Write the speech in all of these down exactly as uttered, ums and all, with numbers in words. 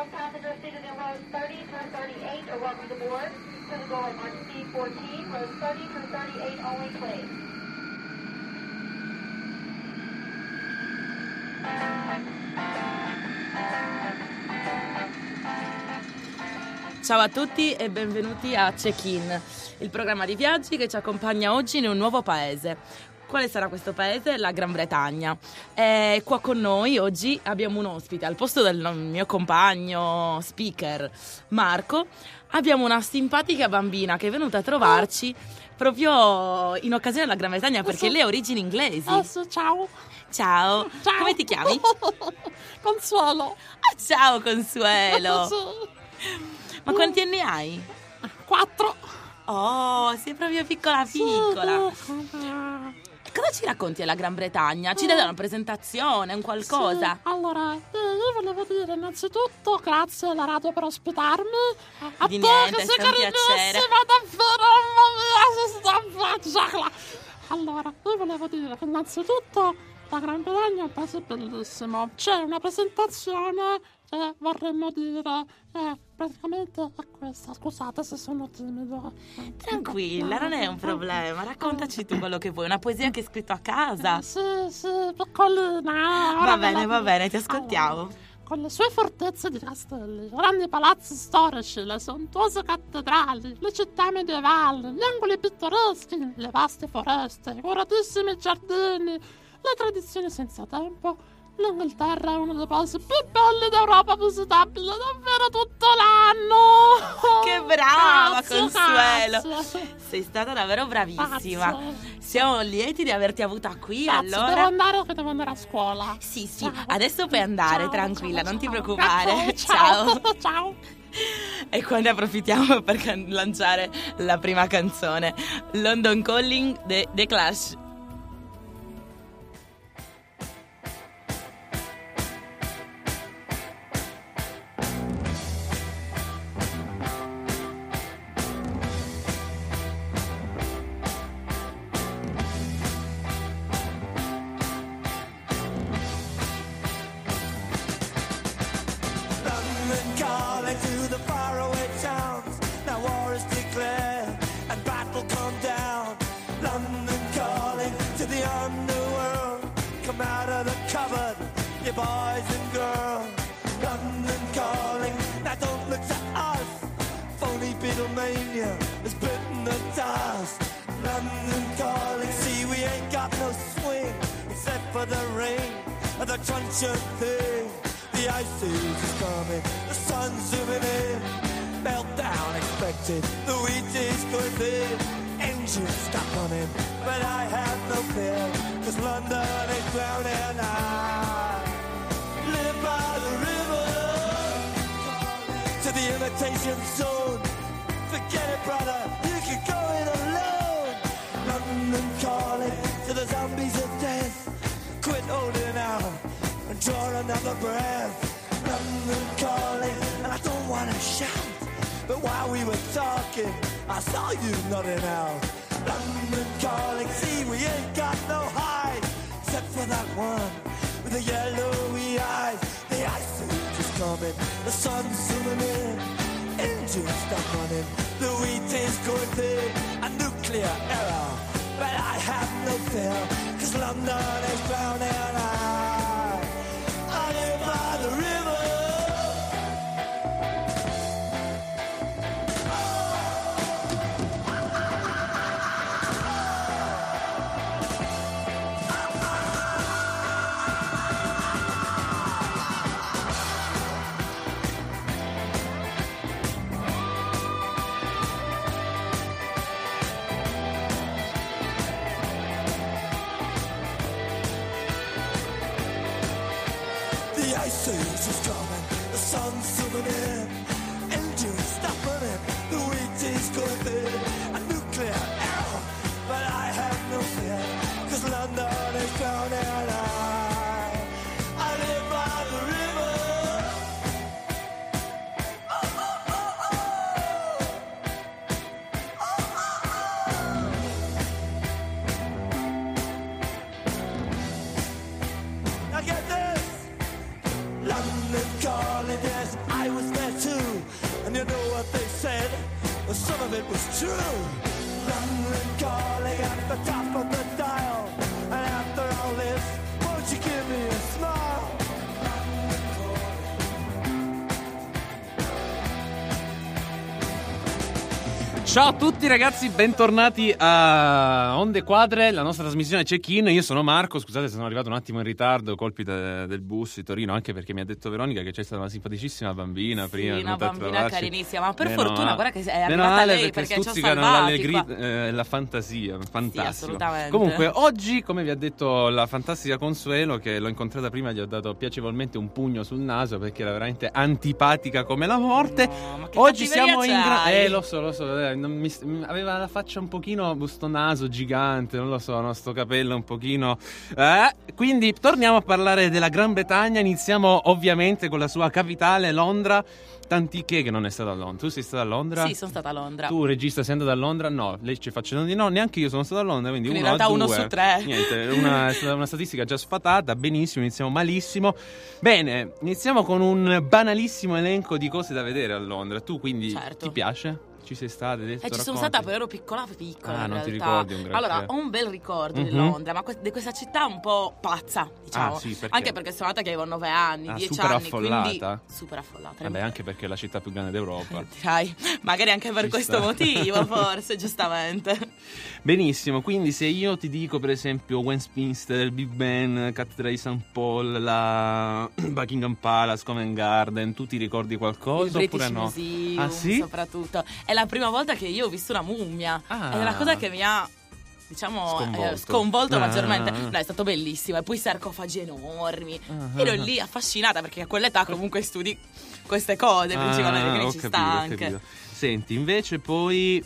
All passengers seated in rows thirty through thirty-eight are welcome to board. To the door on C fourteen, rows thirty through thirty-eight only, please. Ciao a tutti e benvenuti a Check-in, il programma di viaggi che ci accompagna oggi in un nuovo paese. Quale sarà questo paese? La Gran Bretagna. E qua con noi oggi abbiamo un ospite. Al posto del mio compagno speaker Marco abbiamo una simpatica bambina che è venuta a trovarci proprio in occasione della Gran Bretagna perché lei ha origini inglesi. Ciao. Ciao. Ciao. Come ti chiami? Consuelo. Ah, ciao Consuelo. Ma quanti anni hai? Quattro. Oh, sei proprio piccola piccola. Cosa ci racconti della Gran Bretagna? Ci dai una presentazione, un qualcosa? Sì, allora, io volevo dire innanzitutto grazie alla radio per ospitarmi. A Di te niente, che è sei stato un piacere. davvero, mamma mia, si sta facendo. Allora, io volevo dire che innanzitutto la Gran Bretagna è un paese bellissimo. C'è una presentazione che vorremmo dire, eh, praticamente è questa. Scusate se sono timido. Tranquilla, non è un problema. Raccontaci tu quello che vuoi. Una poesia che hai scritto a casa. Eh, sì, sì, piccolina. Va bene, va bene, ti ascoltiamo. Allora, con le sue fortezze di castelli, i grandi palazzi storici, le sontuose cattedrali, le città medievali, gli angoli pittoreschi, le vaste foreste, i curatissimi giardini, le tradizioni senza tempo, l'Inghilterra è uno dei paesi più belli d'Europa, visitabile davvero tutto l'anno. Che brava, Grazie, Consuelo. grazie. Sei stata davvero bravissima. Grazie. Siamo lieti di averti avuta qui. Grazie, Allora devo andare che devo andare a scuola. Sì, sì, Ciao. adesso puoi andare, Ciao, tranquilla, ciao, non ti ciao. preoccupare. Grazie, ciao. Ciao. E qua ne approfittiamo per can- lanciare la prima canzone, London Calling de The Clash. Calling to the faraway towns. Now war is declared and battle come down. London calling to the underworld. Come out of the cupboard, you boys and girls. London calling, now don't look to us. Phony Beatlemania has bitten the dust. London calling, see we ain't got no swing except for the rain and the truncheon thing. The ice age is coming, the sun's zooming in. Meltdown expected, the wheat is going thin. Engines stop running, but I have no fear, cause London is drowning. I live by the river, to the imitation zone. Forget it, brother, you can go it alone. London calling to the zombies of death. Quit holding out and draw another breath. London calling, and I don't wanna shout, but while we were talking, I saw you nodding out. London calling, see we ain't got no hide, except for that one with the yellowy eyes. The ice age is coming, the sun's zooming in, engines stop running, the wheat is going thin, a nuclear error, but I have no fear, cause London is drowning. I, I live by the river. The ice age is coming, the sun's zooming in, engines stop running, the wheat is going thin, a nuclear error, but I have no fear, cause London is drowning. I, I live by the river. Oh, oh, oh, oh. Oh, oh, oh. Now get this. London Ciao a tutti ragazzi, bentornati a Onde Quadre, la nostra trasmissione check-in. Io sono Marco, scusate se sono arrivato un attimo in ritardo, colpi de- del bus di Torino, anche perché mi ha detto Veronica che c'è stata una simpaticissima bambina sì, prima. una bambina carinissima, ma per Meno fortuna ma... guarda che è Meno arrivata male lei perché, perché ci ha stuzzicano salvati l'allegria qua. e la fantasia, fantastico. Sì, assolutamente. Comunque oggi, come vi ha detto la fantastica Consuelo, che l'ho incontrata prima, gli ho dato piacevolmente un pugno sul naso perché era veramente antipatica come la morte. No, ma che oggi cattiveria siamo in gra- c'hai? Eh lo so, lo so, eh, non mi... aveva la faccia un pochino, sto naso gigante, non lo so, no, sto capello un pochino eh? Quindi torniamo a parlare della Gran Bretagna. Iniziamo ovviamente con la sua capitale, Londra. Tantiché che non è stata a Londra. Tu sei stata a Londra? Sì, sono stata a Londra. Tu, regista, sei andata a Londra? No, lei ci faccia di no, neanche io sono stata a Londra, quindi, Quindi uno in realtà a uno due. su tre. Niente, una, è stata una statistica già sfatata. Benissimo, iniziamo malissimo. Bene, iniziamo con un banalissimo elenco di cose da vedere a Londra. Tu quindi Certo. ti piace? Ci sei stata? Hai detto, Eh, ci sono racconti? stata, però ero piccola piccola Ah, in non ti realtà. ricordi un granché. Allora, ho un bel ricordo di Mhm. Londra, ma que- di questa città un po' pazza, diciamo. Ah, sì, perché? Anche perché sono andata che avevo nove anni, Ah, dieci super anni, affollata? quindi super affollata. Vabbè, anche perché è la città più grande d'Europa. Dirai, magari anche per Ci questo sta. motivo, forse, giustamente. Benissimo, quindi se io ti dico per esempio Westminster, il Big Ben, Cattedra di San Paul, la Buckingham Palace, Covent Garden, tu ti ricordi qualcosa Il British oppure no? Museum, Ah, sì? soprattutto. È la prima volta che io ho visto una mummia. Ah. Ed è una cosa che mi ha, diciamo, Sconvolto. eh, sconvolto Ah. maggiormente. No, è stato bellissimo. E poi sarcofagi enormi. Ah. Ero lì affascinata perché a quell'età comunque studi queste cose, principalmente, Ah, quindi ho ci capito, sta ho anche. capito. Senti, invece poi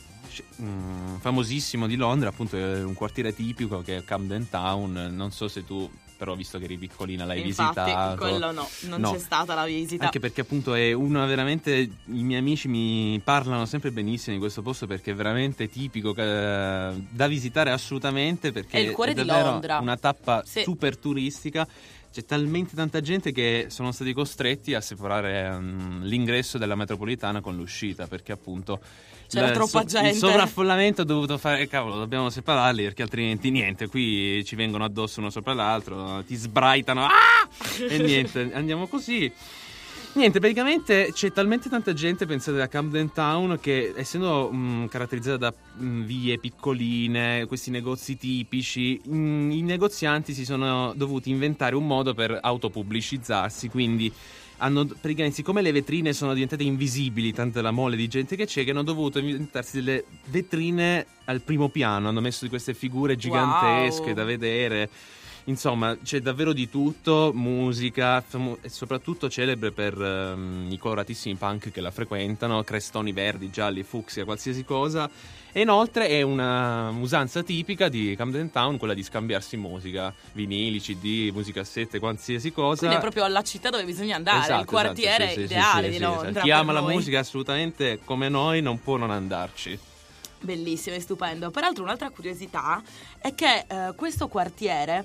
mm, famosissimo di Londra, appunto è un quartiere tipico che è Camden Town. Non so se tu, però visto che eri piccolina l'hai Infatti, visitato. quello no, non No. c'è stata la visita. Anche perché appunto è una veramente, i miei amici mi parlano sempre benissimo di questo posto perché è veramente tipico, eh, da visitare assolutamente, perché È il cuore di davvero Londra. una tappa Sì. super turistica. C'è talmente tanta gente che sono stati costretti a separare um, l'ingresso della metropolitana con l'uscita, perché appunto C'era il troppa gente. il sovraffollamento ha dovuto fare, cavolo, dobbiamo separarli perché altrimenti niente, qui ci vengono addosso uno sopra l'altro, ti sbraitano, ah! E niente, andiamo così. Niente, praticamente c'è talmente tanta gente, pensate, a Camden Town, che essendo mh, caratterizzata da mh, vie piccoline, questi negozi tipici, mh, i negozianti si sono dovuti inventare un modo per autopubblicizzarsi, quindi hanno, praticamente, siccome le vetrine sono diventate invisibili, tanta la mole di gente che c'è, che hanno dovuto inventarsi delle vetrine al primo piano, hanno messo di queste figure gigantesche Wow. da vedere. Insomma, c'è davvero di tutto, musica, famo- e soprattutto celebre per ehm, i coloratissimi punk che la frequentano, crestoni verdi, gialli, fucsia, qualsiasi cosa. E inoltre è una usanza tipica di Camden Town, quella di scambiarsi musica, vinili, C D, musicassette, qualsiasi cosa. Quindi è proprio la città dove bisogna andare, Esatto, il quartiere esatto, sì, sì, ideale sì, di sì, Londra. sì. Chi per ama la noi. musica assolutamente come noi non può non andarci. Bellissimo e stupendo. Peraltro un'altra curiosità è che eh, questo quartiere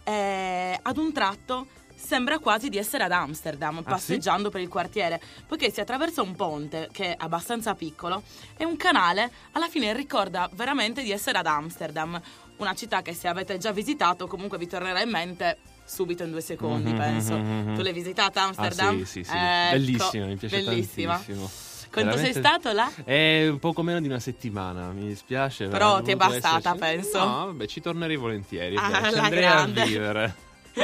eh, ad un tratto sembra quasi di essere ad Amsterdam, passeggiando per il quartiere, poiché si attraversa un ponte che è abbastanza piccolo e un canale alla fine ricorda veramente di essere ad Amsterdam, una città che se avete già visitato comunque vi tornerà in mente subito in due secondi, Mhm, penso. mhm, mhm. Tu l'hai visitata Amsterdam? Ah sì, sì, sì. Ecco, Bellissima, mi piace bellissima. tantissimo. Quando sei Veramente- stato là? È un poco meno di una settimana, mi dispiace. Però aver ti è dovuto bastata, esserci. penso. No, vabbè, ci tornerei volentieri. Ah, dai, ci alla andrei grande. a vivere.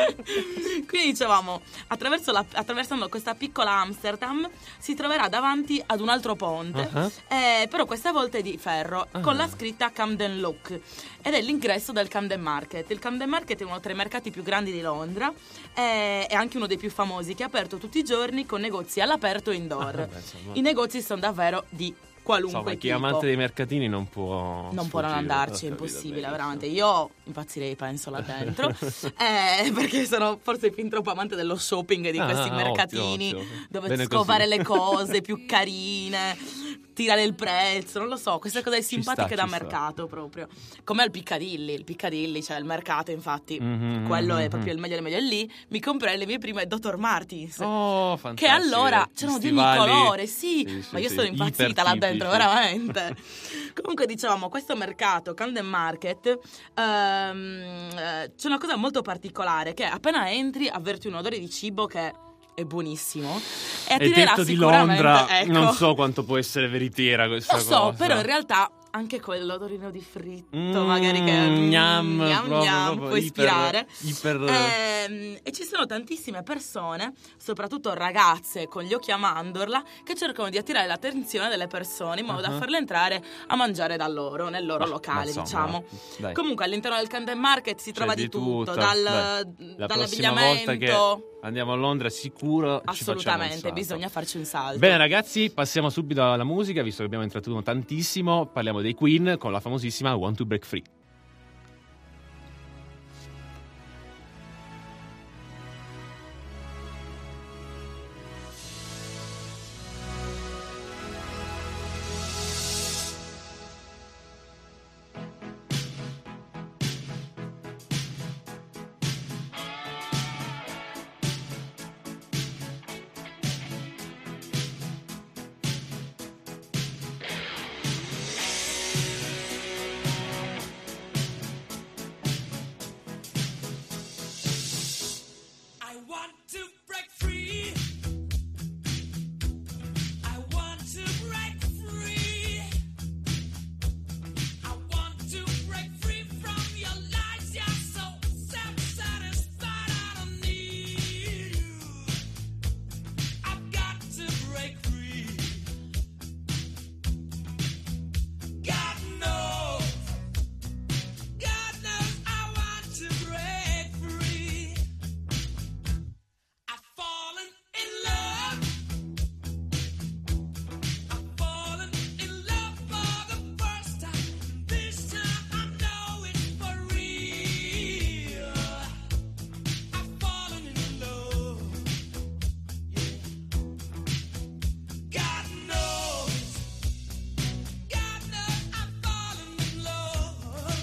Quindi dicevamo, attraverso la- attraversando questa piccola Amsterdam si troverà davanti ad un altro ponte, Uh-huh. eh, però questa volta è di ferro, Ah. con la scritta Camden Lock, ed è l'ingresso del Camden Market. Il Camden Market è uno tra i mercati più grandi di Londra, eh, è anche uno dei più famosi, che è aperto tutti i giorni con negozi all'aperto e indoor. Ah, beh, insomma. I negozi sono davvero di qualunque Insomma, chi è tipo. amante dei mercatini non può Non può non sfuggire. andarci, è Ho capito, impossibile, benissimo. veramente. Io impazzirei, penso, là dentro, eh, perché sono forse fin troppo amante dello shopping e di Ah, questi ah, mercatini, ottimo, ottimo. dove Bene scovare così. le cose più carine, tirare il prezzo, non lo so, queste cose Ci simpatiche sta, da ci sta. mercato proprio. Come al Piccadilly, il Piccadilly, cioè il mercato, infatti, Mhm, quello è mhm. proprio il meglio del meglio. E lì mi comprai le mie prime doctor Martens. Oh, Che fantastiche. allora c'erano di ogni Stivali. colore, sì, Sì, sì, ma io sì, sono impazzita là dentro, ipertipici. veramente. Comunque dicevamo, questo mercato, Camden Market, ehm, eh, c'è una cosa molto particolare, che appena entri avverti un odore di cibo che è buonissimo e E attirerà detto di sicuramente, Londra, ecco. non so quanto può essere veritiera questa Lo cosa. so, però in realtà anche quell'odorino di fritto Mm, magari che gnam, gnam, proprio, gnam, proprio può iper- ispirare. iper- Ehm, e ci sono tantissime persone, soprattutto ragazze con gli occhi a mandorla, che cercano di attirare l'attenzione delle persone in modo da Uh-huh. farle entrare a mangiare da loro, nel loro Ma- locale, ma insomma, diciamo. dai. Comunque all'interno del Camden Market si C'è trova di, di tutto, tutto, dal, dai. La prossima volta che dall'abbigliamento. andiamo a Londra sicuro ci facciamo un Assolutamente, salto. bisogna farci un salto. Bene ragazzi, passiamo subito alla musica, visto che abbiamo intrattenuto tantissimo. Parliamo dei Queen con la famosissima Want to Break Free. I want to break free. I want to break free. I want to break free from your lies. You're so self-satisfied. I don't need you. I've got to break free. God knows. God knows I want to break free. I've fallen in love. I've fallen in love for the first time. This time I know it's for real. I've fallen in love. Yeah. God knows. God knows I've fallen in love.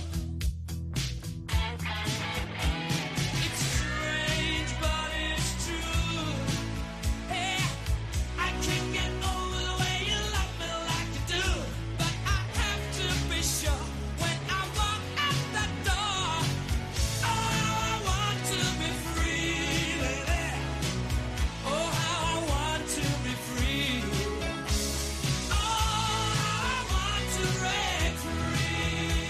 It's strange, but it's true. Hey, I can't get over the way you love me like you do. But I have to be sure when I walk out the door. Oh, how I want to be free, baby. Oh, how I want to be free. Oh, how I want to break free.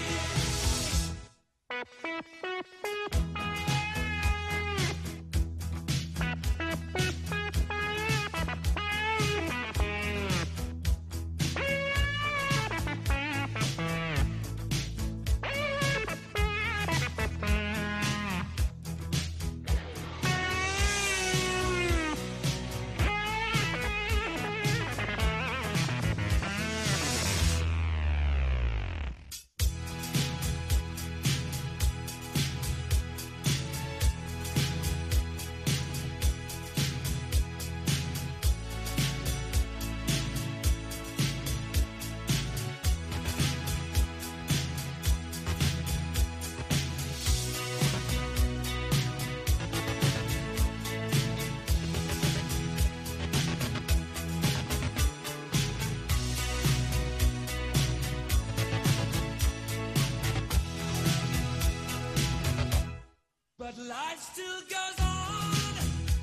But life still goes on.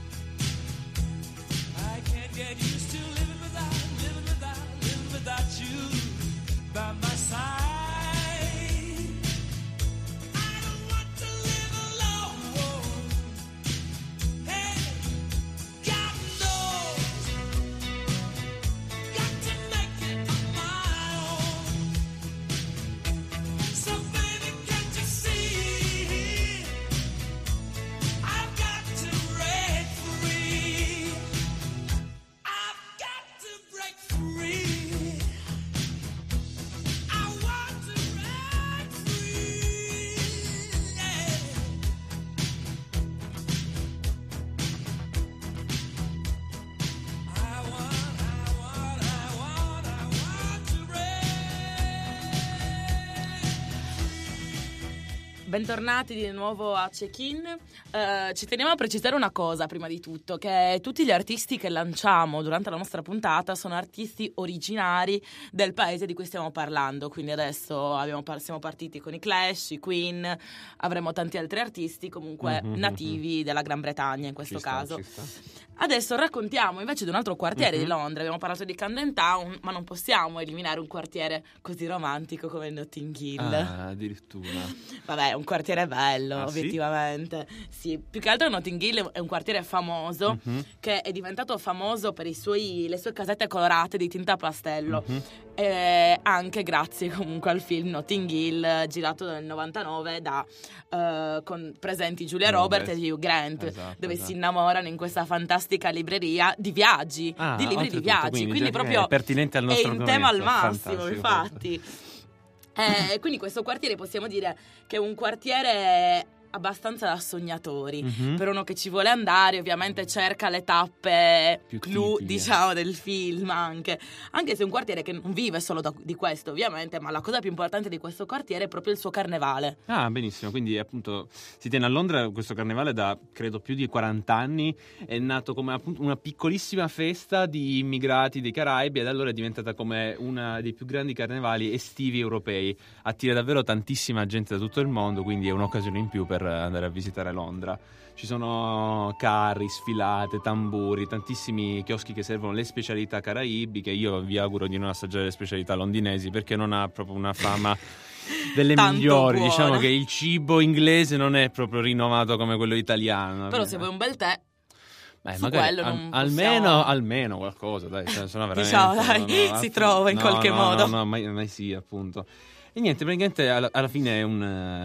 I can't get used to living without, living without, living without you by my side. I don't want to live alone. Hey, God knows. Got to make it on my own. So baby, can't you see? I've got to break free. I've got to break free. I want Bentornati di nuovo a Check-in. Uh, ci teniamo a precisare una cosa prima di tutto, che tutti gli artisti che lanciamo durante la nostra puntata sono artisti originari del paese di cui stiamo parlando, quindi adesso abbiamo par- siamo partiti con i Clash, i Queen, avremo tanti altri artisti comunque mm-hmm, nativi mm-hmm. della Gran Bretagna in questo ci sta, caso. Ci sta. Adesso raccontiamo invece di un altro quartiere mm-hmm. di Londra. Abbiamo parlato di Camden Town, ma non possiamo eliminare un quartiere così romantico come Notting Hill. Ah, addirittura. Vabbè, è un quartiere bello, ah, obiettivamente. Sì? sì, più che altro Notting Hill è un quartiere famoso mm-hmm. che è diventato famoso per i suoi, le sue casette colorate di tinta pastello. Mm-hmm. E anche grazie comunque al film Notting Hill, girato nel novantanove da uh, con presenti Julia Roberts e Hugh Grant, esatto, dove esatto. si innamorano in questa fantastica libreria di viaggi, ah, di libri di viaggi, quindi, quindi proprio è pertinente al nostro è in tema al argomento. massimo, infatti. Eh, quindi questo quartiere possiamo dire che è un quartiere abbastanza da sognatori, mm-hmm. per uno che ci vuole andare ovviamente cerca le tappe più clou, tipiche. diciamo, del film, anche anche se è un quartiere che non vive solo da, di questo ovviamente, ma la cosa più importante di questo quartiere è proprio il suo carnevale. Ah, benissimo, quindi appunto si tiene a Londra questo carnevale da credo più di quaranta anni, è nato come appunto una piccolissima festa di immigrati dei Caraibi ed allora è diventata come una dei più grandi carnevali estivi europei, attira davvero tantissima gente da tutto il mondo, quindi è un'occasione in più per andare a visitare Londra. Ci sono carri, sfilate, tamburi, tantissimi chioschi che servono le specialità caraibiche. Io vi auguro di non assaggiare le specialità londinesi perché non ha proprio una fama delle migliori. Buona. Diciamo che il cibo inglese non è proprio rinomato come quello italiano. Però se vuoi un bel tè, Beh, su magari quello al, non almeno, possiamo... almeno qualcosa, dai, cioè, sono veramente, diciamo, dai, no, no, si app- trova in no, qualche no, modo. No, no, mai, mai sì, appunto. E niente, praticamente alla, alla fine è un,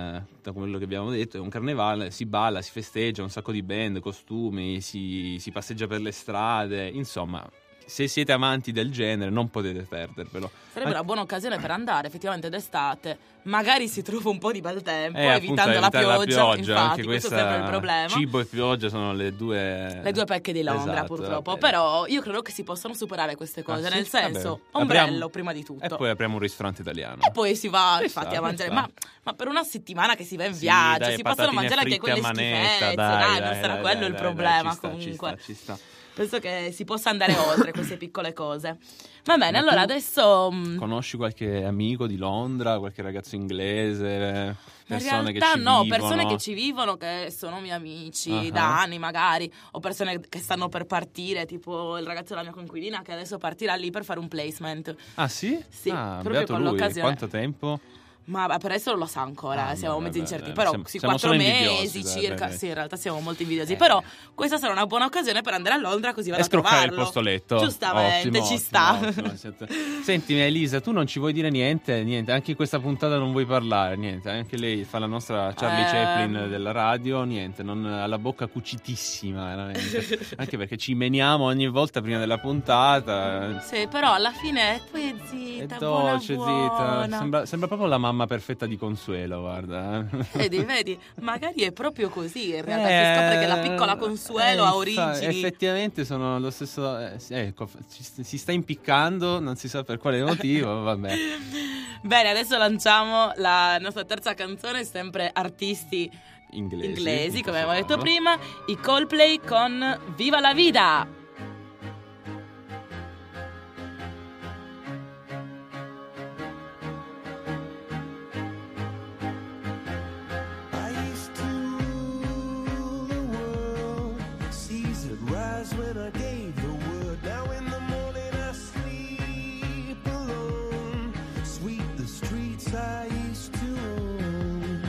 da quello che abbiamo detto, è un carnevale, si balla, si festeggia, un sacco di band, costumi, si, si passeggia per le strade, insomma, se siete amanti del genere non potete perdervelo. Sarebbe An- una buona occasione per andare effettivamente d'estate, magari si trova un po' di bel tempo, eh, evitando appunto, la pioggia, la pioggia infatti anche questo è questa, sempre il problema. Cibo e pioggia sono le due le due pecche di Londra, esatto, purtroppo, però io credo che si possano superare queste cose, ah, sì? nel senso, Vabbè. ombrello Apriamo... prima di tutto. E poi apriamo un ristorante italiano. E poi si va Ci infatti sta, a mangiare, ci sta. ma, ma per una settimana che si va in Sì, viaggio, dai, si possono patatine mangiare anche fritte quelle a manetta, schifezze, dai, dai, dai, non sarà dai, quello dai, il dai, problema dai, ci sta, comunque. Ci sta, ci sta. Penso che si possa andare oltre queste piccole cose. Va bene, Ma allora tu adesso conosci qualche amico di Londra, qualche ragazzo inglese, persone in che realtà ci no, vivono? persone che ci vivono, che sono miei amici Uh-huh. da anni magari, o persone che stanno per partire, tipo il ragazzo della mia coinquilina che adesso partirà lì per fare un placement. Ah sì? Sì, ah, proprio beato con lui. l'occasione. Quanto tempo? Ma per adesso non lo sa ancora, Ah, siamo vabbè, mezzi incerti, vabbè, però siamo- sì, siamo quattro solo invidiosi, mesi dai, circa, dai, dai. sì, in realtà siamo molto invidiosi, Eh. però questa sarà una buona occasione per andare a Londra così vado E a scroccare il trovarlo. posto letto. Giustamente, Ottimo, ci ottimo, sta. ottimo, siete- Senti Elisa, tu non ci vuoi dire niente, niente, anche in questa puntata non vuoi parlare, niente, anche lei fa la nostra Charlie Eh. Chaplin della radio, niente, non ha la bocca cucitissima, veramente. Anche perché ci meniamo ogni volta prima della puntata. Sì, però alla fine poi è È zitta, dolce, buona, buona. zitta. Sembra, sembra proprio la mamma perfetta di Consuelo, guarda. Vedi, vedi, magari è proprio così in realtà, Eh, si scopre che la piccola Consuelo eh, ha infa- origini. Effettivamente sono lo stesso. eh, sì, ecco, ci- si sta impiccando, non si sa per quale motivo, vabbè. Bene, adesso lanciamo la nostra terza canzone, sempre artisti Inglesi, inglesi, in come questo abbiamo detto caso. prima, i Coldplay con Viva la Vida. I used to rule the world, seas would rise when I gave the word. Now in the morning I sleep alone, sweep the streets I used to own.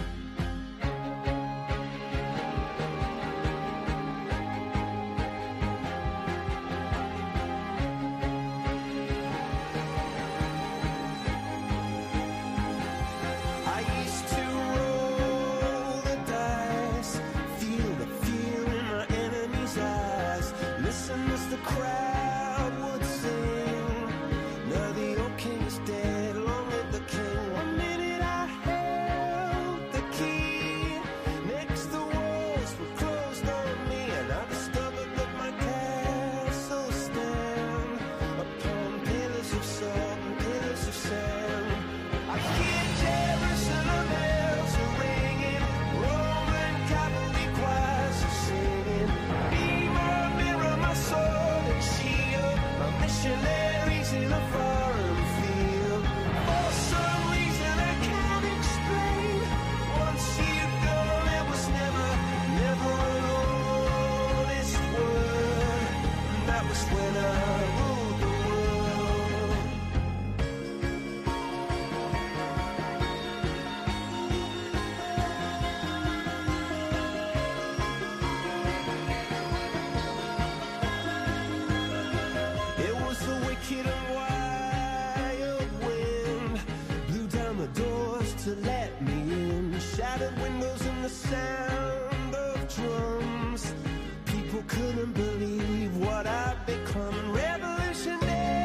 I ruled the world. It was the wicked and wild wind blew down the doors to let me in, shattered windows and the sound of drums. People couldn't believe what I'd become. Revolutionaries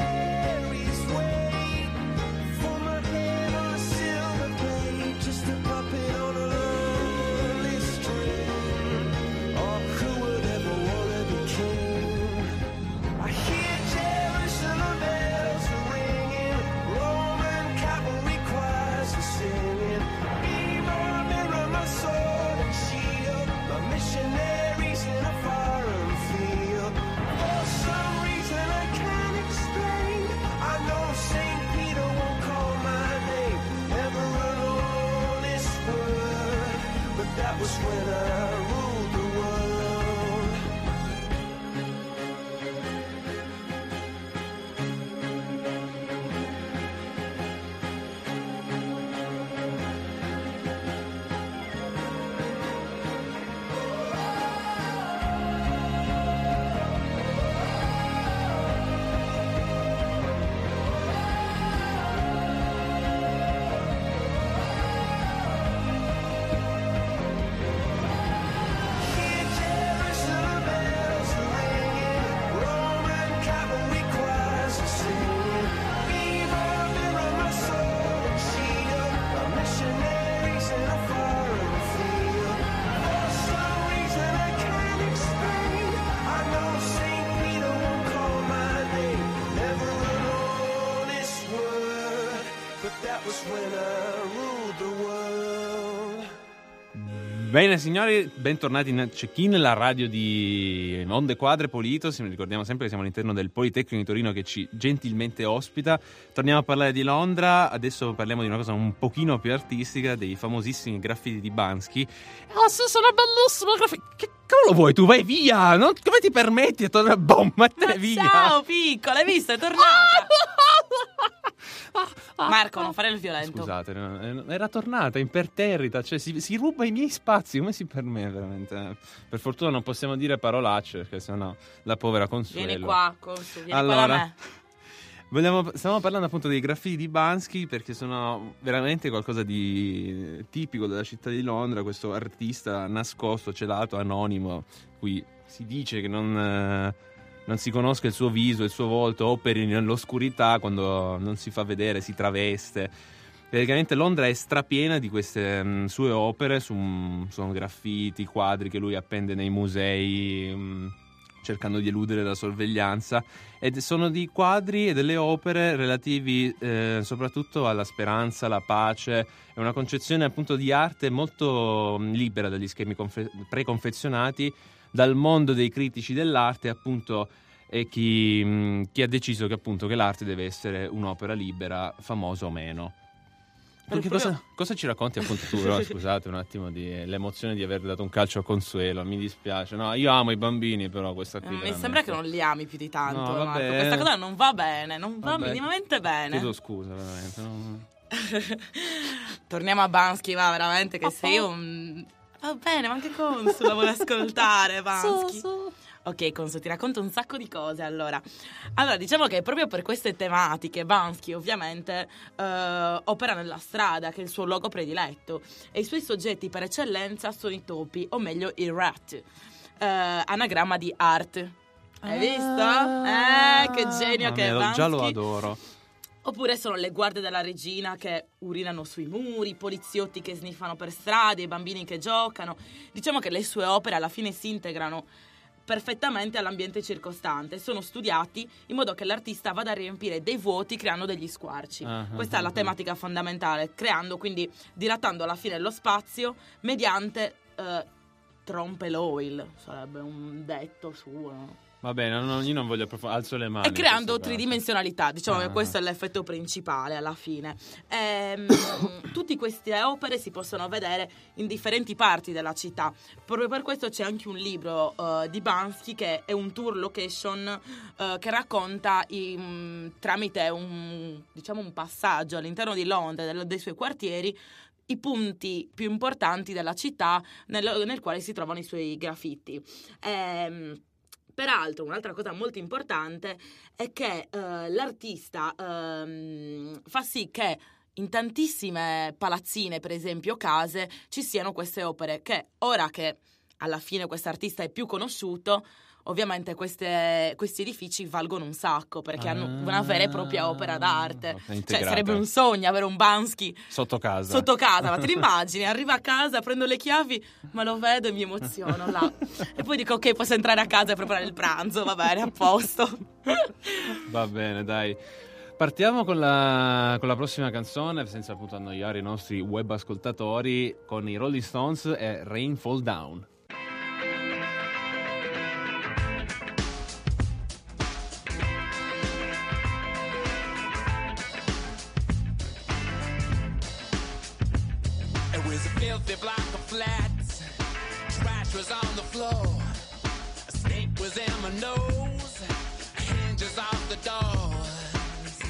wait for my head on a silver plate, just a puppet on a lonely string. Oh, who would ever wanna be king? I hear Jerusalem bells ringing, Roman cavalry choirs are singing. Be my mirror, my sword and shield, my missionaries in a foreign field. For some reason I can't explain, I know Saint Peter won't call my name, never an honest word, but that was when I ruled the world. Hear Jerusalem bells ringing, Roman cavalry choirs are singing. Be my mirror, my sword and shield, my missionaries in a foreign field. For some reason I can't explain, I know Saint Peter won't call my name, never an honest word, but that was when I ruled the world. Bene signori, bentornati in Check-in, la radio di Onde Quadre Polito. Se ricordiamo sempre che siamo all'interno del Politecnico di Torino che ci gentilmente ospita. Torniamo a parlare di Londra, adesso parliamo di una cosa un pochino più artistica, dei famosissimi graffiti di Banksy. Ah sì, sono bellissimi i graffiti. Che cavolo vuoi? Tu vai via! Non, come ti permetti di tornare? Boom, vattene via! Ciao piccola, hai visto? È tornata. Marco, non fare il violento. Scusate, no, era tornata imperterrita, cioè si, si ruba i miei spazi, come si permette veramente? Per fortuna non possiamo dire parolacce, perché sennò la povera Consuelo. Vieni qua, Consu, vieni Allora, qua da me. Vogliamo, stiamo parlando appunto dei graffiti di Banksy perché sono veramente qualcosa di tipico della città di Londra, questo artista nascosto, celato, anonimo, qui si dice che non... Eh, non si conosca il suo viso, il suo volto, operi nell'oscurità, quando non si fa vedere, si traveste. Praticamente Londra è strapiena di queste mh, sue opere, su, mh, sono graffiti, quadri che lui appende nei musei, mh, cercando di eludere la sorveglianza, ed sono di quadri e delle opere relativi eh, soprattutto alla speranza, alla pace. È una concezione appunto di arte molto mh, libera dagli schemi confe- preconfezionati, dal mondo dei critici dell'arte appunto, e chi, mh, chi ha deciso che appunto che l'arte deve essere un'opera libera, famosa o meno. Perché proprio... cosa, cosa ci racconti appunto tu? Però, scusate un attimo, di, l'emozione di aver dato un calcio a Consuelo, mi dispiace. No, io amo i bambini, però questa qui Mi veramente... sembra che non li ami più di tanto, No, Marco. vabbè. Questa cosa non va bene, non va Vabbè. minimamente bene. Chiedo scusa, veramente. No. Torniamo a Banksy, va, veramente che sei un... Va bene, ma anche Consu la vuole ascoltare, Banksy. Sì, sì. Ok, Consu, ti racconto un sacco di cose, allora. Allora, diciamo che proprio per queste tematiche Banksy, ovviamente, eh, opera nella strada, che è il suo luogo prediletto. E i suoi soggetti per eccellenza sono i topi, o meglio i rat, eh, anagramma di art. Hai visto? Eh, che genio Mamma che è mia, Banksy. già lo adoro. Oppure sono le guardie della regina che urinano sui muri, i poliziotti che sniffano per strade, i bambini che giocano. Diciamo che le sue opere alla fine si integrano perfettamente all'ambiente circostante, sono studiati in modo che l'artista vada a riempire dei vuoti creando degli squarci. Uh-huh, Questa è la uh-huh. tematica fondamentale, creando quindi, dilatando alla fine lo spazio mediante eh, trompe l'oil, sarebbe un detto suo. Va bene, non, io non voglio approfondire, alzo le mani. E creando in questo tridimensionalità, diciamo Ah. che questo è l'effetto principale alla fine. Ehm, tutte queste opere si possono vedere in differenti parti della città. Proprio per questo c'è anche un libro eh, di Bansky che è un tour location eh, che racconta i, mh, tramite un, diciamo, un passaggio all'interno di Londra, del- dei suoi quartieri, i punti più importanti della città nel, nel quale si trovano i suoi graffiti. Ehm, Peraltro, un'altra cosa molto importante è che eh, l'artista ehm, fa sì che in tantissime palazzine, per esempio case, ci siano queste opere che ora che alla fine quest'artista è più conosciuto, ovviamente queste, questi edifici valgono un sacco perché Ah, hanno una vera e propria opera d'arte. ok, Cioè integrata. sarebbe un sogno avere un Bansky Sotto casa. sotto casa, ma ti immagini? Arrivo a casa, prendo le chiavi, ma lo vedo e mi emoziono là. E poi dico ok, posso entrare a casa e preparare il pranzo, va bene, a posto. Va bene, dai. Partiamo con la, con la prossima canzone, senza appunto annoiare i nostri web ascoltatori, con i Rolling Stones e Rain Fall Down. It was a filthy block of flats. Trash was on the floor. A snake was in my nose. Hinges off the doors.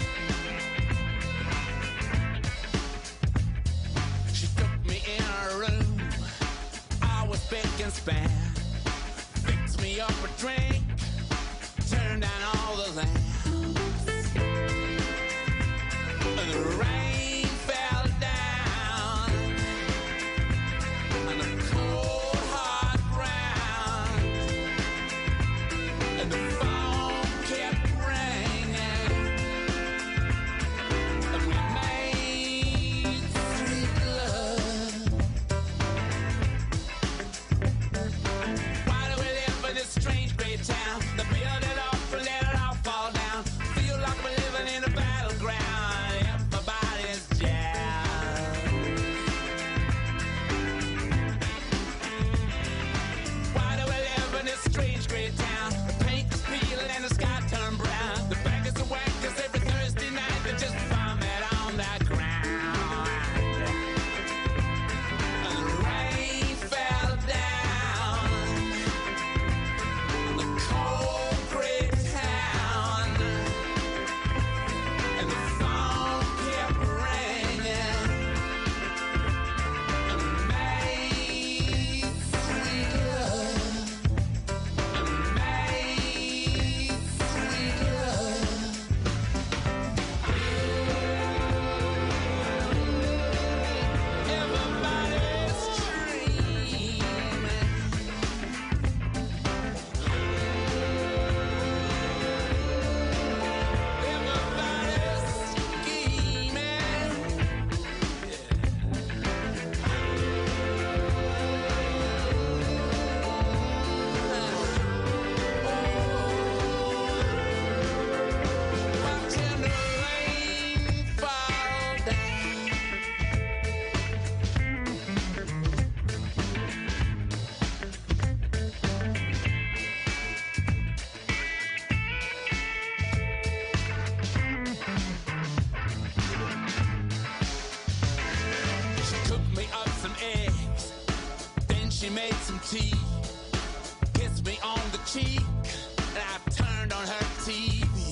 She took me in her room. I was big and span. Fixed me up a drink. Turned down all the lamps. And the rain fell down on the cold hard ground, and the phone kept ringing, and we made sweet love. Why do we live in this strange great town? The build it up and let it all fall down. Feel like we're living in a battleground. Everybody's jammed. Why do we live in this strange great town? The paint is peeling and the sky turned brown. The beggars are whacked 'cause every Thursday night they just vomit on the ground. And the rain fell down on the cold gray town, and the phone kept ringing, and we made sweet love, and we made sweet love. Everybody's dreaming. Everybody's scheming. Watching the rain fall down. She cooked me up some eggs, then she made some tea, kissed me on the cheek, and I turned on her T V.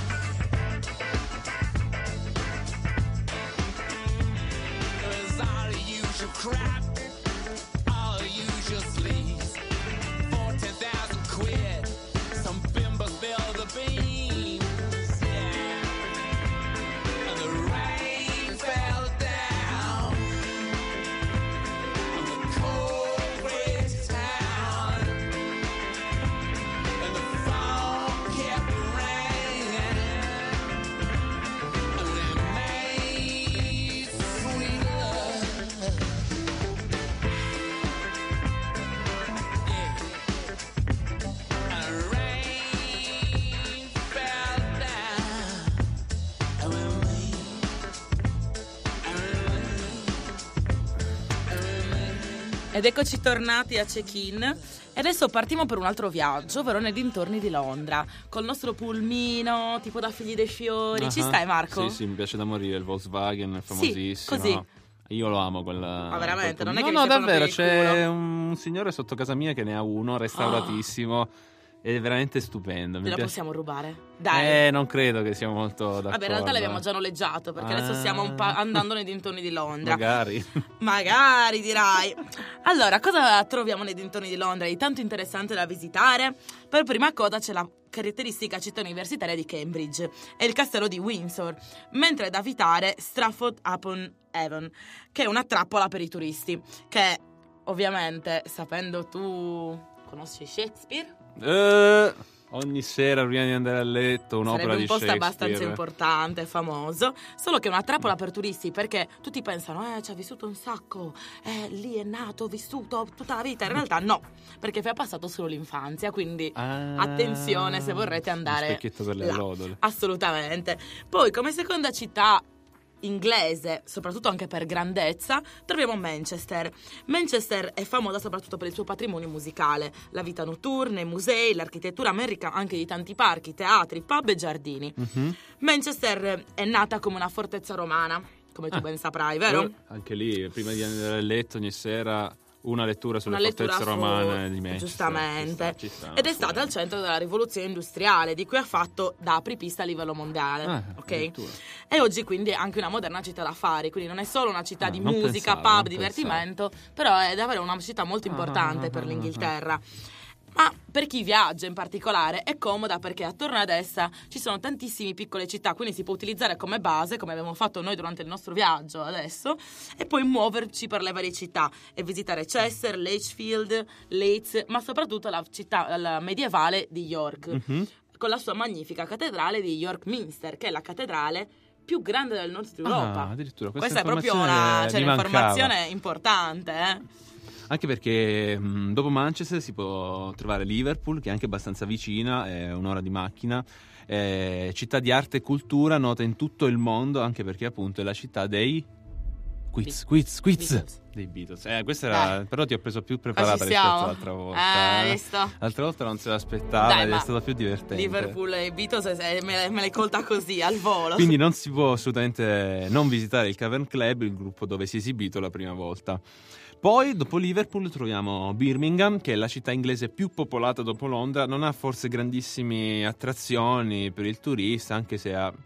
It was all the usual crap, all the usual sleaze. Fourteen thousand quid, some bimbos fill the beans, yeah. And the rain fell down on the cold gray town, Ed eccoci tornati a check-in e adesso partiamo per un altro viaggio, ovvero nei dintorni di Londra, col nostro pulmino, tipo da Figli dei Fiori. Uh-huh. Ci stai, Marco? Sì, sì, mi piace da morire il Volkswagen, è famosissimo. Sì, così. Io lo amo quella. Ma veramente, non è no, che no, mi stia davvero, proprio per il c'è culo. un signore sotto casa mia che ne ha uno, restauratissimo. Oh. Ed è veramente stupendo. Te Mi lo piace... possiamo rubare? Dai. Eh, non credo che siamo molto d'accordo. Vabbè, in realtà l'abbiamo già noleggiato, perché adesso stiamo un pa- andando nei dintorni di Londra. Magari. Magari, dirai. Allora, cosa troviamo nei dintorni di Londra di tanto interessante da visitare? Per prima cosa c'è la caratteristica città universitaria di Cambridge e il castello di Windsor, mentre è da visitare Stratford-upon-Avon, che è una trappola per i turisti, che ovviamente, sapendo tu... conosci Shakespeare? Eh, ogni sera prima di andare a letto un'opera Sarebbe un di posto Shakespeare. abbastanza importante, famoso, solo che è una trappola per turisti, perché tutti pensano eh ci ha vissuto un sacco, eh lì è nato, vissuto tutta la vita. In realtà no, perché vi ha passato solo l'infanzia, quindi Ah, attenzione se vorrete andare un specchietto per le là. allodole. Assolutamente. Poi come seconda città inglese, soprattutto anche per grandezza, troviamo Manchester. Manchester è famosa soprattutto per il suo patrimonio musicale, la vita notturna, i musei, l'architettura americana, anche di tanti parchi, teatri, pub e giardini. Mhm. Manchester è nata come una fortezza romana, come tu Ah. ben saprai, vero? Eh, Anche lì, prima di andare a letto ogni sera una lettura sulle Una lettura fortezze su- romane di Manchester. giustamente. Ci sta, ci sta, Ed è stata al assolutamente. centro della rivoluzione industriale, di cui ha fatto da apripista a livello mondiale. Ah, ok? addirittura. E oggi quindi è anche una moderna città d'affari, quindi non è solo una città Ah, di non musica, pensavo, pub, non divertimento, però è davvero una città molto importante Ah, per ah, ah, l'Inghilterra. Ma per chi viaggia in particolare è comoda perché attorno ad essa ci sono tantissime piccole città, quindi si può utilizzare come base, come abbiamo fatto noi durante il nostro viaggio adesso, e poi muoverci per le varie città e visitare Chester, Lichfield, Leeds, ma soprattutto la città la medievale di York, Mhm. con la sua magnifica cattedrale di York Minster, che è la cattedrale più grande del nord Europa. Ah, addirittura questa, Questa è proprio informazione una, cioè, mi mancava. un'informazione importante, eh? Anche perché mh, dopo Manchester si può trovare Liverpool, che è anche abbastanza vicina, è un'ora di macchina, è città di arte e cultura nota in tutto il mondo, anche perché appunto è la città dei quiz, quiz, quiz Beatles. dei Beatles. Eh, questa era, Dai. però ti ho preso più preparata Quasi rispetto siamo. all'altra volta. Eh, eh. visto? L'altra volta non se l'aspettava Dai, ed è ma stata più divertente. Liverpool e Beatles eh, me, me l'hai colta così al volo. Quindi non si può assolutamente non visitare il Cavern Club, il gruppo dove si è esibito la prima volta. Poi, dopo Liverpool, troviamo Birmingham, che è la città inglese più popolata dopo Londra. Non ha forse grandissime attrazioni per il turista, anche se ha,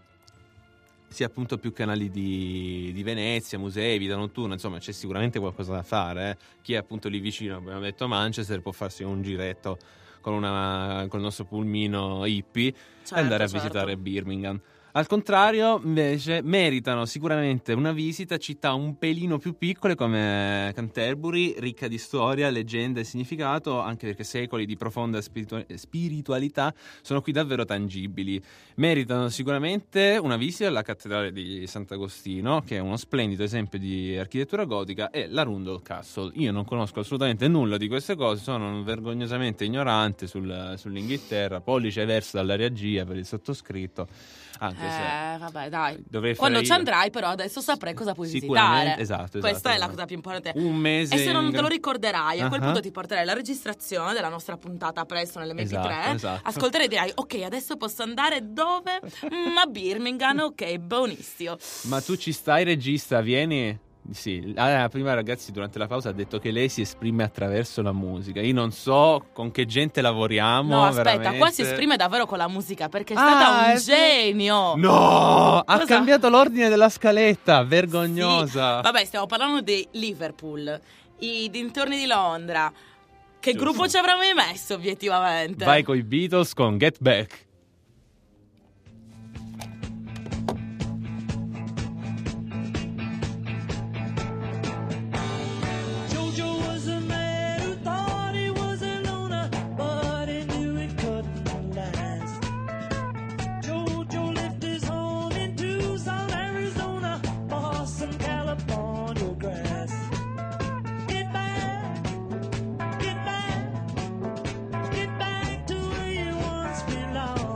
sia appunto più canali di, di Venezia, musei, vita notturna, insomma c'è sicuramente qualcosa da fare. eh. Chi è appunto lì vicino, abbiamo detto Manchester, può farsi un giretto con, una, con il nostro pulmino hippie Certo, e andare a certo. visitare Birmingham. Al contrario, invece, meritano sicuramente una visita a città un pelino più piccole come Canterbury, ricca di storia, leggenda e significato, anche perché secoli di profonda spiritu- spiritualità sono qui davvero tangibili. Meritano sicuramente una visita alla cattedrale di Sant'Agostino, che è uno splendido esempio di architettura gotica, e la Rundle Castle. Io non conosco assolutamente nulla di queste cose, sono vergognosamente ignorante sul, sull'Inghilterra, pollice verso dalla regia per il sottoscritto. Anche se Eh, vabbè, dai. dovrei Quando fare ci io. andrai, però, adesso saprai cosa puoi Sicuramente, visitare. esatto, esatto, Questa è la esatto. cosa più importante. Un mese E se non in te lo gra- ricorderai, a quel Ah. punto ti porterai la registrazione della nostra puntata presto nell'emme pi tre. Esatto, esatto. Ascolterai e dirai: ok, adesso posso andare dove? Mm, a Birmingham, ok, buonissimo. Ma tu ci stai, regista? Vieni? Sì, ah, prima ragazzi durante la pausa ha detto che lei si esprime attraverso la musica. Io non so con che gente lavoriamo. No, aspetta, veramente. qua si esprime davvero con la musica perché è Ah, stata un è- genio. No, ha Cosa? cambiato l'ordine della scaletta, vergognosa. Sì. Vabbè, stiamo parlando di Liverpool, i dintorni di Londra. Che Giusto. gruppo ci avremmo messo, obiettivamente? Vai coi Beatles con Get Back. Jojo was a man who thought he was a loner, but he knew it couldn't last. Jojo left his home in Tucson, Arizona, for some California grass. Get back, get back, get back to where you once belonged.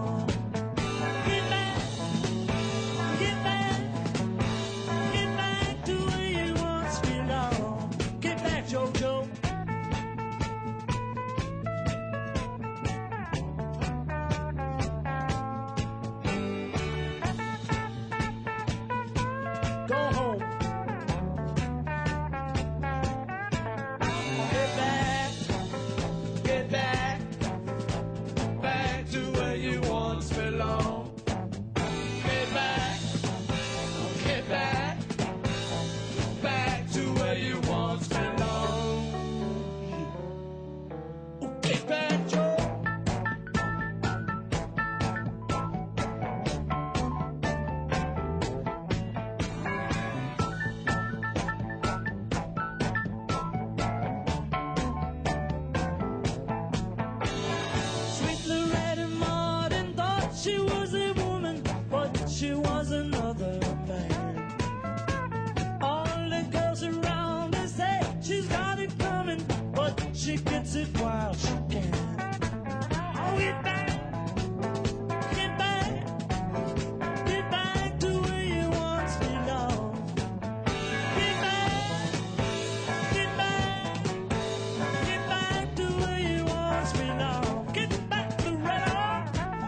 but she gets it while she can. Oh, get back, get back, get back to where you once belonged. Get back, get back, get back to where you once belonged. Get back to red on.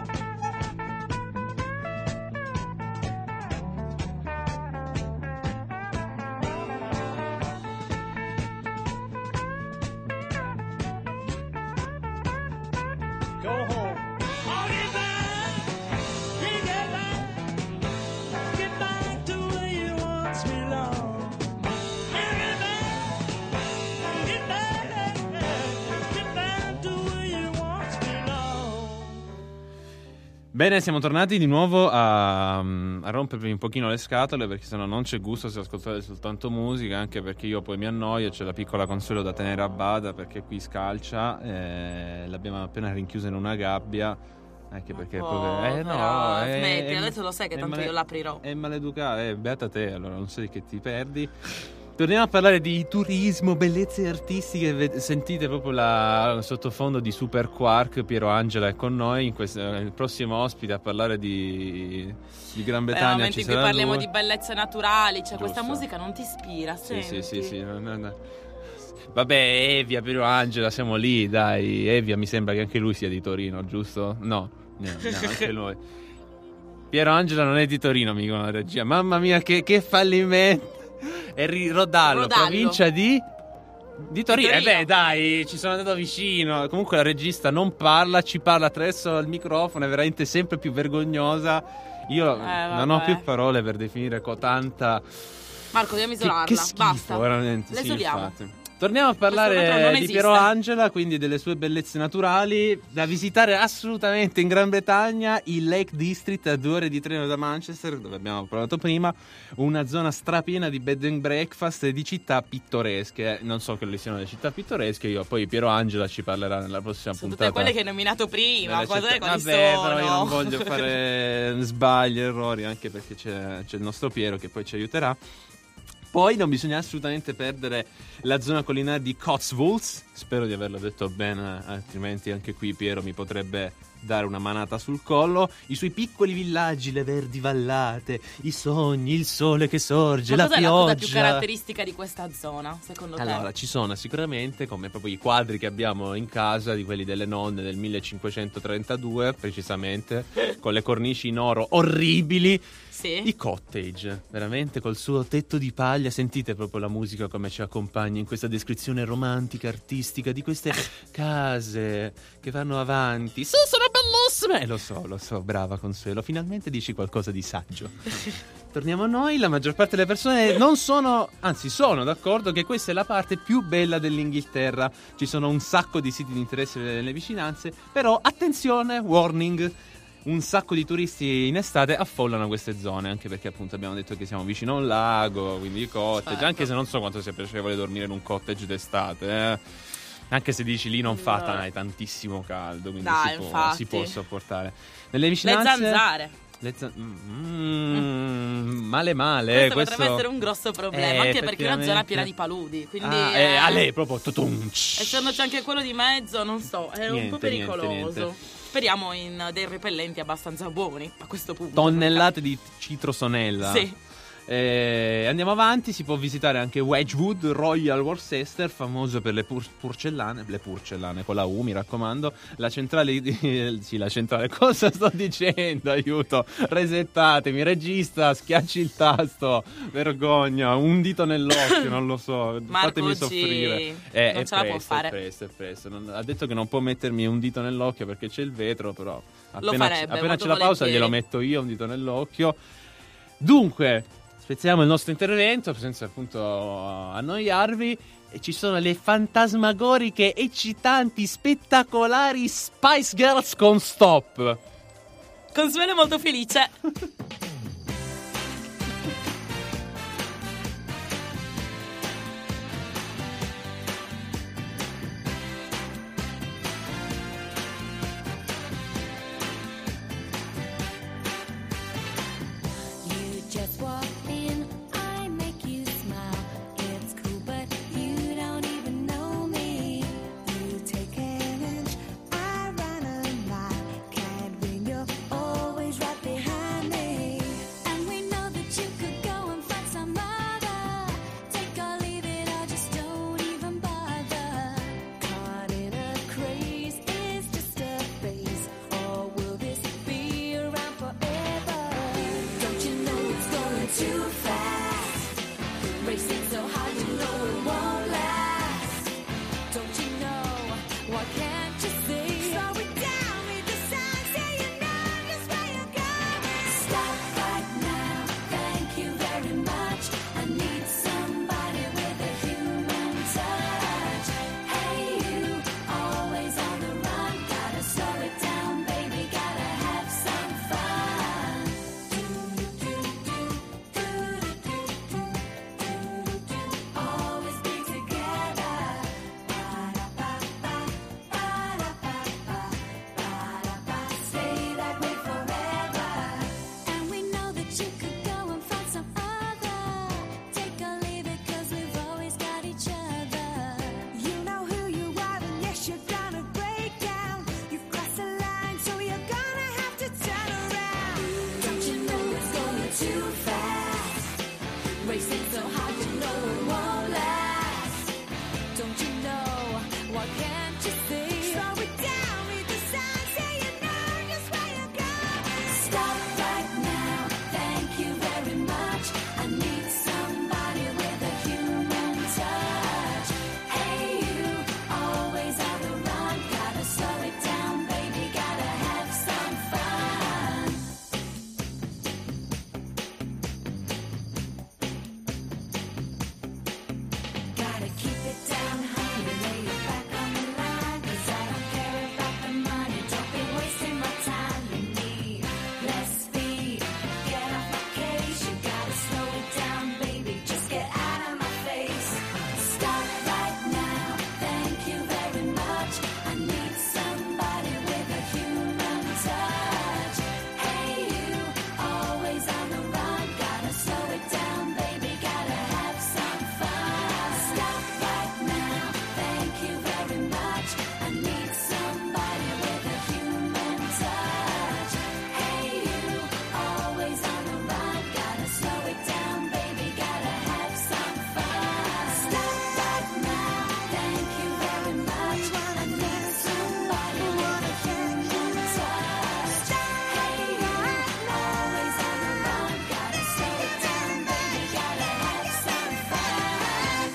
Go home. Oh, get back, you get back, get back to where you once belonged. Get back, get back, get back to where you once belonged. Bene, siamo tornati di nuovo a, a rompervi un pochino le scatole, perché sennò non c'è gusto se ascoltate soltanto musica, anche perché io poi mi annoio, c'è la piccola Consuelo da tenere a bada perché qui scalcia, eh, l'abbiamo appena rinchiusa in una gabbia, anche perché Oh, proprio, eh no, però, è- smetti, è- adesso lo sai che è tanto male- io l'aprirò. È maleducato, eh, beata te, allora non sai che ti perdi. Torniamo a parlare di turismo, bellezze artistiche. Ve- Sentite proprio la il sottofondo di Super Quark. Piero Angela è con noi. In questo, il prossimo ospite a parlare di, di Gran Beh, nel Bretagna momento ci in cui sarà parliamo lui. di bellezze naturali, cioè questa Giusto. musica non ti ispira, Sì, sì, sì, senti? sì. no, no, no. Vabbè, Evia, Piero Angela, siamo lì, dai. Evia mi sembra che anche lui sia di Torino, giusto? No, no, no, anche lui. Piero Angela non è di Torino, mi dicono la regia. Mamma mia, che, che fallimento. Eri Rodallo, Rodallo. provincia di... Di Torino. Di Eh Torino. beh, dai, ci sono andato vicino. Comunque la regista non parla, ci parla attraverso il microfono, è veramente sempre più vergognosa. Io non ho vabbè. più parole per definire cotanta... Marco, dobbiamo Che, isolarla, che schifo, basta. veramente. Le sì, isoliamo. infatti. Torniamo a Questo altro parlare non di esiste. Piero Angela, quindi delle sue bellezze naturali da visitare assolutamente in Gran Bretagna, il Lake District a due ore di treno da Manchester, dove abbiamo parlato prima, una zona strapiena di bed and breakfast e di città pittoresche. Non so che le siano le città pittoresche, io poi Piero Angela ci parlerà nella prossima Sono puntata. tutte quelle che hai nominato prima, Delle quali città- quali Vabbè, sono? però io non voglio fare sbagli, errori, anche perché c'è, c'è il nostro Piero che poi ci aiuterà. Poi non bisogna assolutamente perdere la zona collinare di Cotswolds, spero di averlo detto bene, altrimenti anche qui Piero mi potrebbe dare una manata sul collo. I suoi piccoli villaggi, le verdi vallate, i sogni, il sole che sorge, Ma la cos'è la pioggia. cosa più caratteristica di questa zona, secondo te? Allora, ci sono sicuramente, come proprio i quadri che abbiamo in casa, di quelli delle nonne del millecinquecentotrentadue, precisamente, con le cornici in oro orribili. Sì. I cottage, veramente col suo tetto di paglia. Sentite proprio la musica come ci accompagna in questa descrizione romantica, artistica di queste case che vanno avanti. Sì, sono bellissime! Eh, lo so, lo so, brava Consuelo, finalmente dici qualcosa di saggio. Torniamo a noi, la maggior parte delle persone non sono, anzi sono d'accordo che questa è la parte più bella dell'Inghilterra. Ci sono un sacco di siti di interesse nelle vicinanze, però attenzione, warning, un sacco di turisti in estate affollano queste zone, anche perché appunto abbiamo detto che siamo vicino a un lago, quindi i cottage, Certo. anche se non so quanto sia piacevole dormire in un cottage d'estate, eh. Anche se dici lì non fa No. ta- tantissimo caldo, quindi Dai, si, può, infatti. si può sopportare. Nelle Le vicinanze... zanzare. Le zan- mm, male male, Questo, eh, questo potrebbe essere un grosso problema, Eh, anche perché è una zona effettivamente. piena di paludi, quindi Ah, eh, eh, a lei proprio tutunc. essendoci anche quello di mezzo, non so, è un Niente, po' pericoloso. niente, niente. Speriamo in dei repellenti abbastanza buoni a questo punto. Tonnellate di citrosonella. Sì. Eh, andiamo avanti, si può visitare anche Wedgwood, Royal Worcester, famoso per le pur- porcellane, le porcellane con la U, mi raccomando, la centrale di, sì, la centrale, cosa sto dicendo? Aiuto, resettatemi, regista, schiacci il tasto, vergogna, un dito nell'occhio, non lo so, fatemi Marco, soffrire. ci- Eh, non è ce la può presto, fare. È presto, è presto. Non- ha detto che non può mettermi un dito nell'occhio perché c'è il vetro, però appena, farebbe, appena molto c'è la pausa volentieri. glielo metto io un dito nell'occhio. Dunque, spezziamo il nostro intervento senza appunto annoiarvi. E ci sono le fantasmagoriche, eccitanti, spettacolari Spice Girls con Stop. Consuelo è molto felice. You just walk in, I make you smile. It's cool, but you don't even know me. Why can't you see? Slow it down, read the signs, say you know just where you're going. Stop right now, thank you very much. I need somebody with a human touch. Hey you, always on the run, gotta slow it down, baby, gotta have some fun. Always be together. Stay that way forever. And we know that you could go and find some other. Take or leave it, cause we've always got each other. You know who you are, and yes, you're gonna break down. You've crossed the line, so you're gonna have to turn around. Don't you know it's going too fast? Racing so hard, you know it won't last. Don't you know? Why can't you see? Slow it down, read the signs, say you know just where you're going. Stop right now, thank you very much. I need somebody with a human touch. Hey you, always on the run, gotta slow it down, baby, gotta have some fun. Gotta keep it down, honey, lay it back on the line, cause I don't care about the money, don't be wasting my time. You need less speed, get off my case, you gotta slow it down, baby, just get out of my face. Stop right now, thank you very much. I need somebody with a human touch. Hey you, always on the run, gotta slow it down, baby, gotta have some fun. Stop right now, thank you very much. I need somebody with a human touch. Hey you, always on the run, gotta slow it down, baby, gotta have some fun. Stop right now, thank you very much. I need somebody with a human touch. Hey you, always on the run, gotta slow it down, baby, gotta have some fun.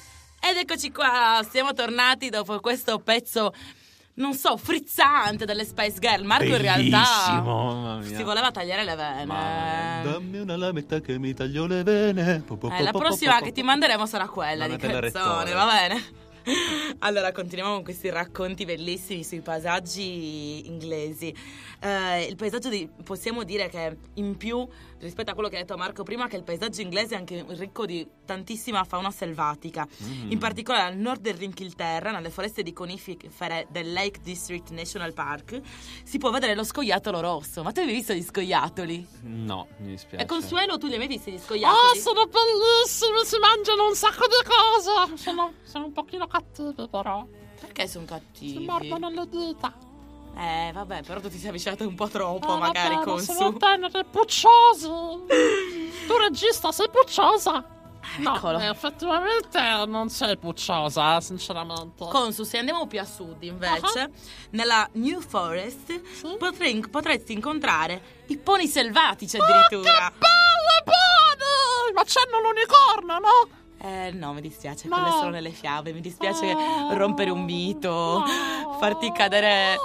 Ed eccoci qua, siamo tornati dopo questo pezzo, non so, frizzante delle Spice Girl. Marco in realtà mamma mia. si voleva tagliare le vene. Mamma mia. Dammi una lametta che mi taglio le vene. Po, po, Eh, po, la po, prossima po, po, che ti po. manderemo sarà quella di Mandatela al canzone, rettore. va bene? Allora, continuiamo con questi racconti bellissimi sui paesaggi inglesi. Eh, il paesaggio di, possiamo dire che in più rispetto a quello che ha detto Marco prima, che il paesaggio inglese è anche ricco di tantissima fauna selvatica. Mm. In particolare al nord dell'Inghilterra, nelle foreste di conifere del Lake District National Park, si può vedere lo scoiattolo rosso. Ma tu hai mai visto gli scoiattoli? No, mi dispiace. E Consuelo, tu li hai mai visti gli Oh, scoiattoli? sono bellissimi, si mangiano un sacco di cose. Sono, sono un pochino cattivi, però. Perché sono Si cattivi? mordono le dita. Eh, vabbè, però tu ti sei avvicinato un po' troppo, Eh, magari, vabbè, Consu. sono teneri, pucciosi. Tu regista, sei pucciosa? No, Eccolo. eh, effettivamente non sei pucciosa, sinceramente. Consu, se andiamo più a sud, invece, nella New Forest, Sì. potrei- potresti incontrare i pony selvatici addirittura. Oh, che belle pony! Ma c'hanno l'unicorno, no? Eh, no, mi dispiace, No. quelle sono nelle fiabe. Mi dispiace Oh. rompere un mito, No. farti cadere.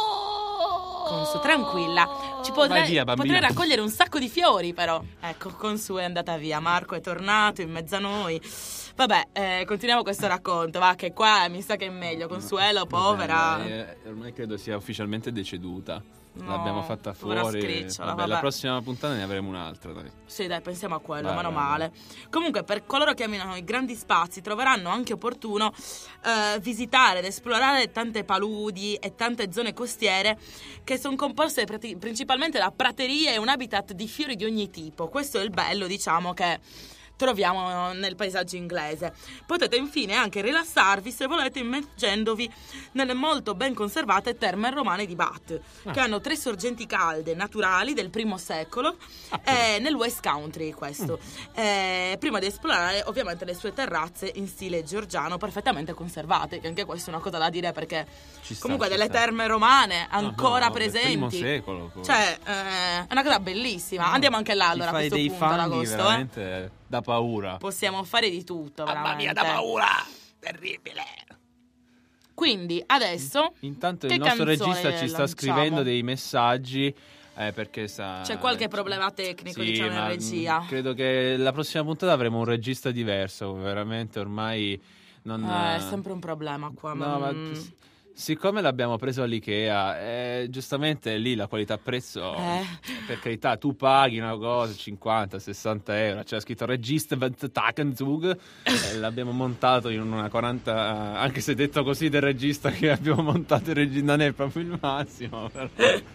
Oh. Consu, tranquilla. Ci potrei, Vai via, bambina. potrei raccogliere un sacco di fiori, però. Ecco, Consu è andata via. Marco è tornato in mezzo a noi. Vabbè, eh, continuiamo questo racconto. Va, che qua mi sa che è meglio. Consuelo, povera. Vabbè, eh, ormai credo sia ufficialmente deceduta. No, L'abbiamo fatta povera fuori. scricciola, Vabbè, vabbè. la prossima puntata ne avremo un'altra, dai. Sì, dai, pensiamo a quello, Vai, meno vai, male. Comunque, per coloro che amano i grandi spazi, troveranno anche opportuno eh, visitare ed esplorare tante paludi e tante zone costiere che sono composte prati- principalmente da praterie e un habitat di fiori di ogni tipo. Questo è il bello, diciamo, che troviamo nel paesaggio inglese. Potete infine anche rilassarvi se volete immergendovi nelle molto ben conservate terme romane di Bath, che hanno tre sorgenti calde naturali del primo secolo eh, nel West Country, questo. Eh, prima di esplorare ovviamente le sue terrazze in stile georgiano perfettamente conservate, che anche questa è una cosa da dire, perché Ci sta, comunque ci delle sta. terme romane ancora No, no, del presenti. primo secolo, poi. Cioè, eh, è una cosa bellissima. Andiamo anche là allora a Ti fai questo dei punto ad fanghi agosto, eh. veramente da paura. Possiamo fare di tutto, veramente. Mamma mia, da paura! Terribile! Quindi adesso Intanto che il nostro canzone regista ci sta lanciamo? scrivendo dei messaggi eh, perché sa... C'è qualche problema tecnico, Sì, diciamo, in ma, regia. mh, credo che la prossima puntata avremo un regista diverso, veramente ormai non... Eh, è sempre un problema qua. No, ma mm, s- siccome l'abbiamo preso all'Ikea, eh, giustamente lì la qualità-prezzo, Eh. per carità, tu paghi una cosa, cinquanta sessanta euro, c'è scritto regista Takenzug, e l'abbiamo montato in una quaranta, anche se detto così del regista che abbiamo montato il regista non è proprio il massimo, però...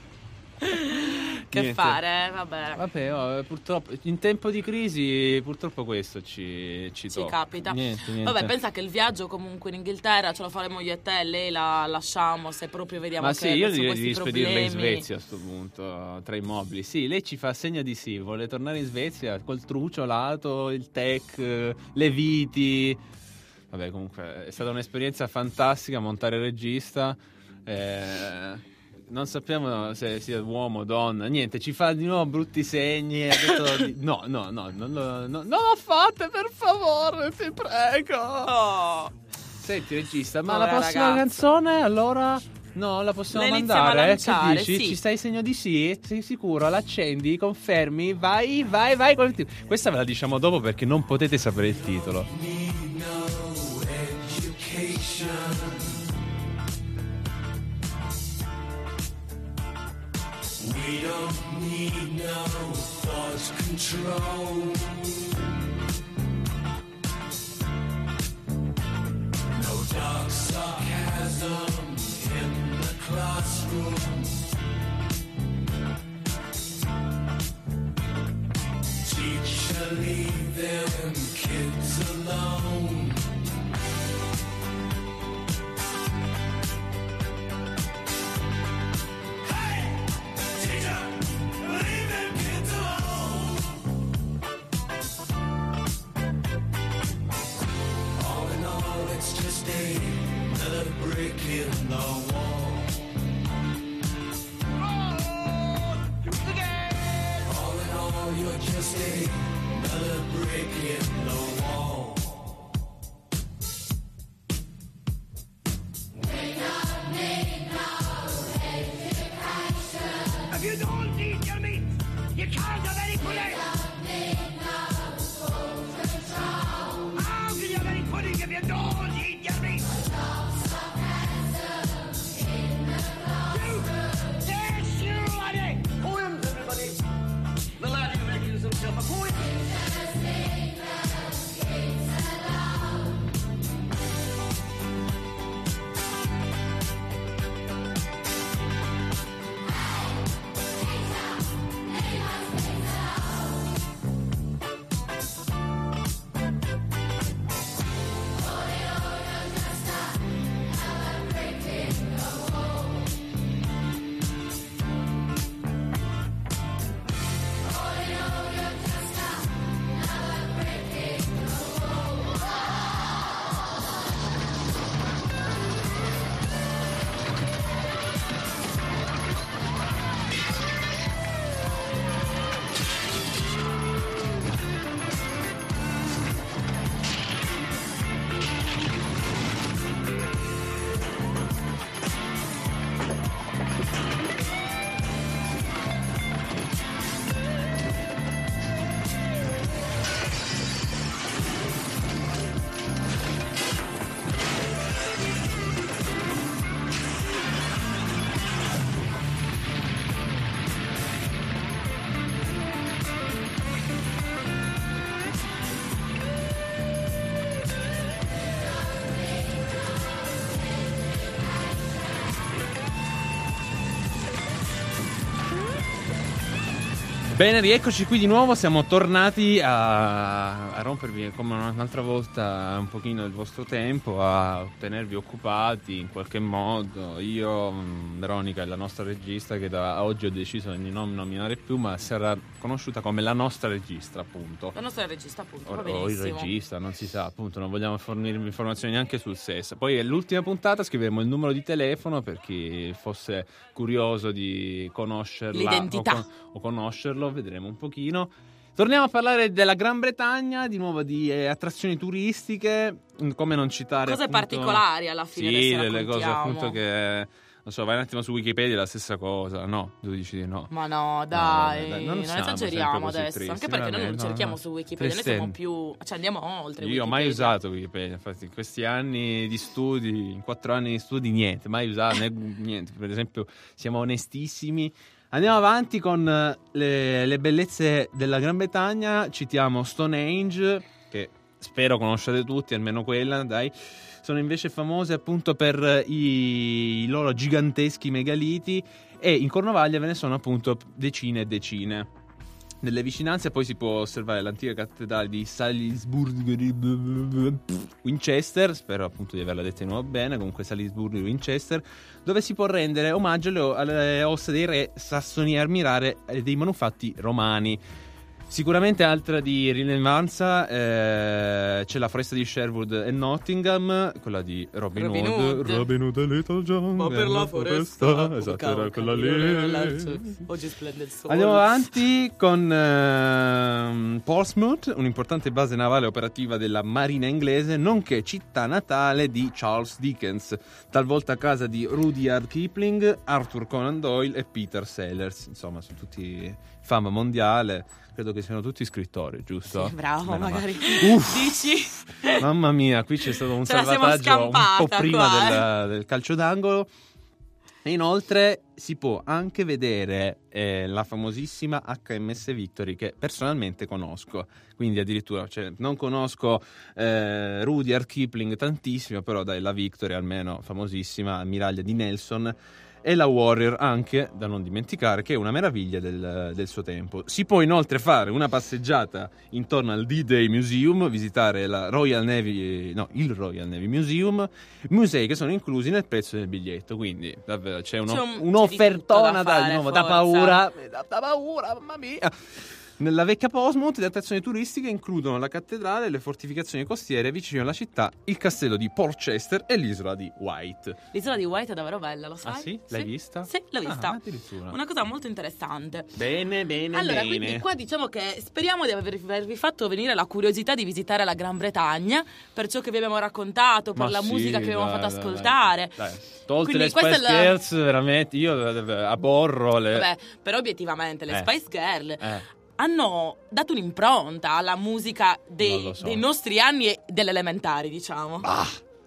Che Niente. fare, vabbè. Vabbè, oh, purtroppo in tempo di crisi purtroppo questo ci, ci, Ci tocca. capita. Niente, niente. Vabbè, pensa che il viaggio comunque in Inghilterra ce lo faremo io e te, lei la lasciamo se proprio vediamo Ma che sì, io adesso direi di questi rispedirla in problemi. Svezia a sto punto, tra i mobili. Sì, lei ci fa segno di sì, vuole tornare in Svezia col truciolato, il tech, eh, le viti. Vabbè, comunque è stata un'esperienza fantastica montare il regista. Eh, non sappiamo se sia uomo o donna, niente, ci fa di nuovo brutti segni. Ha detto di- no, no, no, non lo, no, non lo fate per favore, ti prego. Oh. Senti regista, ma Povera la prossima ragazza. canzone allora no, la possiamo La iniziamo a mandare? lanciare, Che dici? sì. Ci stai segno di sì? Sei sicuro? L'accendi? Confermi? Vai, vai, vai. con il titolo. Questa ve la diciamo dopo perché non potete sapere il titolo. We don't need no thought control. No dark sarcasm in the classroom. Teacher, leave them kids alone. It's just another brick in the wall. All in all, you're just another brick in the wall. If you don't eat your meat, you can't have any pudding. How can you have any pudding if you don't eat your meat? You, yes, you laddie. Poems, everybody. The laddie makes himself a poem. Bene, rieccoci qui di nuovo, siamo tornati a, a rompervi come un'altra volta un pochino il vostro tempo, a tenervi occupati in qualche modo. Io, mh, Veronica, è la nostra regista che da oggi ho deciso di non nominare più, ma sarà conosciuta come la nostra regista, appunto. La nostra regista, appunto, O, va o il benissimo. regista, non si sa, appunto, non vogliamo fornirvi informazioni neanche sul sesso. Poi all'ultima puntata scriveremo il numero di telefono per chi fosse curioso di conoscerla L'identità. o, con- o conoscerlo, vedremo un pochino. Torniamo a parlare della Gran Bretagna, di nuovo di eh, attrazioni turistiche, come non citare Cose appunto, particolari alla fine sì, adesso delle cose raccontiamo. appunto che non so, vai un attimo su Wikipedia, è la stessa cosa. No, tu dici di no. Ma no, dai, vabbè, dai, non non, siamo esageriamo sempre così adesso. tristi, Anche perché noi non veramente, no, cerchiamo no. su Wikipedia, noi siamo più. Cioè andiamo oltre. Io ho mai Wikipedia. usato Wikipedia, infatti in questi anni di studi, in quattro anni di studi, niente, mai usato, né- niente. Per esempio, siamo onestissimi. Andiamo avanti con le, le bellezze della Gran Bretagna, citiamo Stonehenge, che spero conosciate tutti, almeno quella, dai. Sono invece famose appunto per i, i loro giganteschi megaliti, e in Cornovaglia ve ne sono appunto decine e decine. Nelle vicinanze poi si può osservare l'antica cattedrale di Salisbury Winchester, spero appunto di averla detta di nuovo bene, comunque Salisbury Winchester, dove si può rendere omaggio alle, alle ossa dei re sassoni e ammirare dei manufatti romani. Sicuramente altra di rilevanza eh, c'è la foresta di Sherwood e Nottingham, quella di Robin, Robin Hood. Hood. Robin Hood e Little John. Ma per la foresta, esatto, oh, era quella cavolo, lì. oggi splende il sole. Andiamo avanti con ehm, Portsmouth, un'importante base navale operativa della marina inglese, nonché città natale di Charles Dickens, talvolta casa di Rudyard Kipling, Arthur Conan Doyle e Peter Sellers. Insomma, sono tutti fama mondiale. Credo che siano tutti scrittori, giusto? Sì, bravo, Meno magari. male. Uff, Dici? mamma mia, qui c'è stato un Ce la siamo salvataggio un po' scampata prima qua, del, del calcio d'angolo. E inoltre si può anche vedere eh, la famosissima H M S Victory, che personalmente conosco. Quindi addirittura, cioè, non conosco eh, Rudyard Kipling tantissimo, però dai, la Victory almeno famosissima, ammiraglia di Nelson. E la Warrior anche, da non dimenticare, che è una meraviglia del, del suo tempo. Si può inoltre fare una passeggiata intorno al D-Day Museum, visitare la Royal Navy, no, il Royal Navy Museum, musei che sono inclusi nel prezzo del biglietto. Quindi davvero c'è, uno, C'è un- un'offertona c'è di tutto da da, fare, di nuovo, da forza. paura, da, da paura, mamma mia. Nella vecchia Portsmouth le attrazioni turistiche includono la cattedrale, le fortificazioni costiere vicino alla città, il castello di Portchester e l'isola di White. L'isola di White è davvero bella, lo sai? Ah sì? L'hai vista? Sì, l'ho vista. Ah, addirittura. Una cosa molto interessante. Bene, bene, Allora, bene. quindi qua diciamo che speriamo di aver- avervi fatto venire la curiosità di visitare la Gran Bretagna per ciò che vi abbiamo raccontato, per Ma la sì, musica che vi abbiamo dai, fatto dai, ascoltare. dai. Tolte Quindi le questa Spice è la- Girls, veramente, io eh, aborro le... Vabbè, però obiettivamente le Eh. Spice Girl Eh. hanno dato un'impronta alla musica Non dei, lo so. dei nostri anni e delle elementari, diciamo. Ah.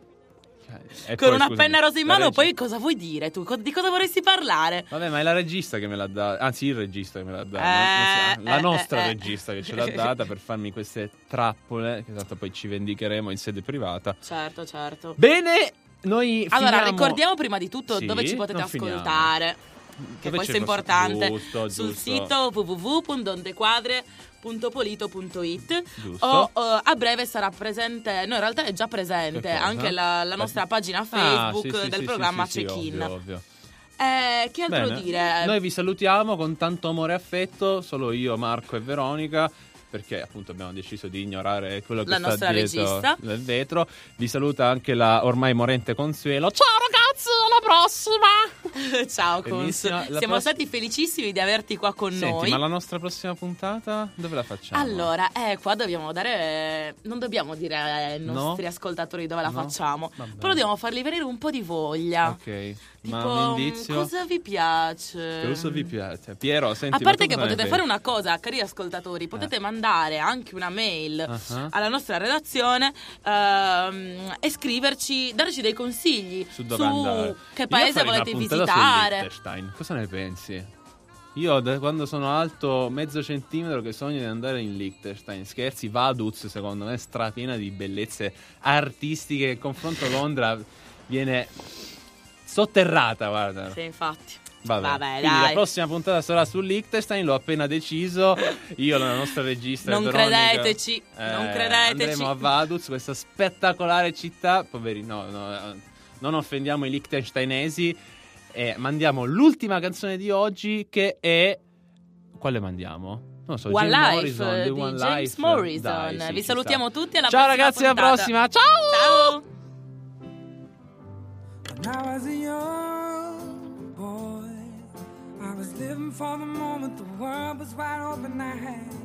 E Con poi, una scusami, penna rosa in la mano, regi- poi cosa vuoi dire tu? Co- Di cosa vorresti parlare? Vabbè, ma è la regista che me l'ha data, anzi il regista che me l'ha data, Eh, non- non si- la eh, nostra eh, eh. regista che ce l'ha data per farmi queste trappole, che tanto poi ci vendicheremo in sede privata. Certo, certo. Bene, noi Allora, finiamo- ricordiamo prima di tutto Sì, dove ci potete non finiamo. ascoltare. Che Dove questo ci è posso- importante. Giusto, Sul giusto. sito w w w punto ondequadre punto polito punto it Giusto. o eh, a breve sarà presente, no in realtà è già presente Che cosa? anche la, la nostra pagina Ah, Facebook sì, sì, del sì, programma sì, sì, Check-in. ovvio, ovvio. Eh, che altro Bene. dire? Noi vi salutiamo con tanto amore e affetto, solo io, Marco e Veronica, perché appunto abbiamo deciso di ignorare quello che La sta nostra dietro regista. del vetro. Vi saluta anche la ormai morente Consuelo. Ciao ragazzi, alla prossima! Ciao Cons. Benissimo, la Siamo pross- stati felicissimi di averti qua con Senti, noi. ma la nostra prossima puntata dove la facciamo? Allora, eh, qua dobbiamo dare. Non dobbiamo dire ai No? nostri ascoltatori dove la No? facciamo. Vabbè. Però dobbiamo fargli venire un po' di voglia. Ok, Tipo, ma un indizio? cosa vi piace? Cosa vi piace? Piero, senti, A parte ma che tu cosa potete ne fare pensi? una cosa, cari ascoltatori, potete mandare anche una mail Ah-ah. alla nostra redazione ehm, e scriverci, darci dei consigli Su dove andare. che Io paese farei una volete puntata su visitare. Liechtenstein. Cosa ne pensi? Io da quando sono alto mezzo centimetro che sogno di andare in Liechtenstein. Scherzi, Vaduz secondo me è strapiena di bellezze artistiche. Il confronto Londra viene sotterrata, guarda. Sì, infatti. Vabbè. Vabbè, Quindi dai. la prossima puntata sarà su Liechtenstein, l'ho appena deciso. Io, la nostra regista Non Veronica, credeteci, non eh, credeteci. Andremo a Vaduz, questa spettacolare città. Poveri, no, no, eh, non offendiamo i liechtensteinesi. E mandiamo l'ultima canzone di oggi, che è... Quale mandiamo? Non so, One Jim Life Morrison, The di One James Life. Morrison. Dai, sì, Vi ci salutiamo sta. tutti alla Ciao prossima ragazzi, alla puntata. prossima. Ciao! Ciao! When I was a young boy, I was living for the moment the world was wide open. I had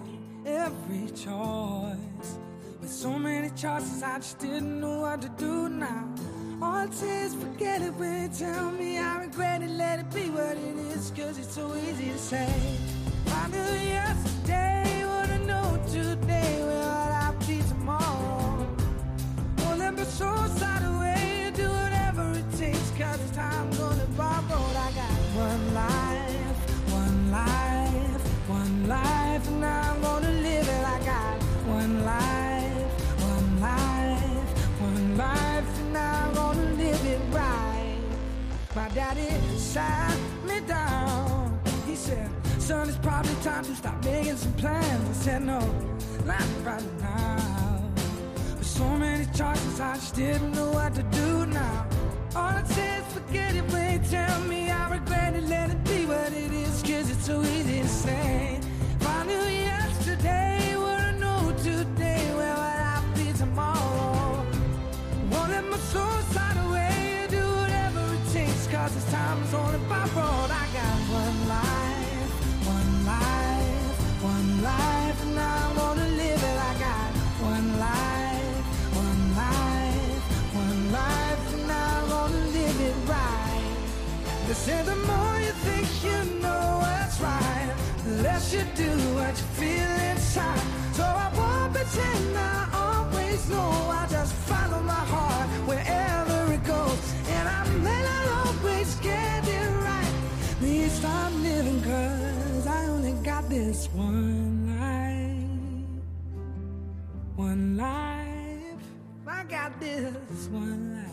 every choice. With so many choices, I just didn't know what to do now. All it says, forget it when you tell me I regret it, let it be what it is, cause it's so easy to say. I knew yesterday, what I know today, well, I'll be tomorrow. Well, let my soul slide away, do whatever it takes, cause it's time gonna borrow. I got one life, one life, one life, and I'm gonna live it. I got one life, one life, one life, and I'm gonna live it right. My daddy sat me down. He said, son, it's probably time to stop making some plans. I said, no, not right now. With so many choices, I just didn't know what to do now. All it says, forget it when you tell me I regret it, let it be what it is, cause it's so easy to say. If I knew yesterday what I know today, well, I'll be tomorrow. Won't let my soul slide away, do whatever it takes, cause this time is only borrowed. I got one life, one life, one life, and I'm gonna live it. I got one life, one life, one life, and I'm gonna live it right. They say the more you think you know what's right, the less you do what you feel inside. So I won't pretend I always know, I just follow my heart wherever it goes. And I may not always get it right, please stop living, cause I only got this one life. One life, I got this one life.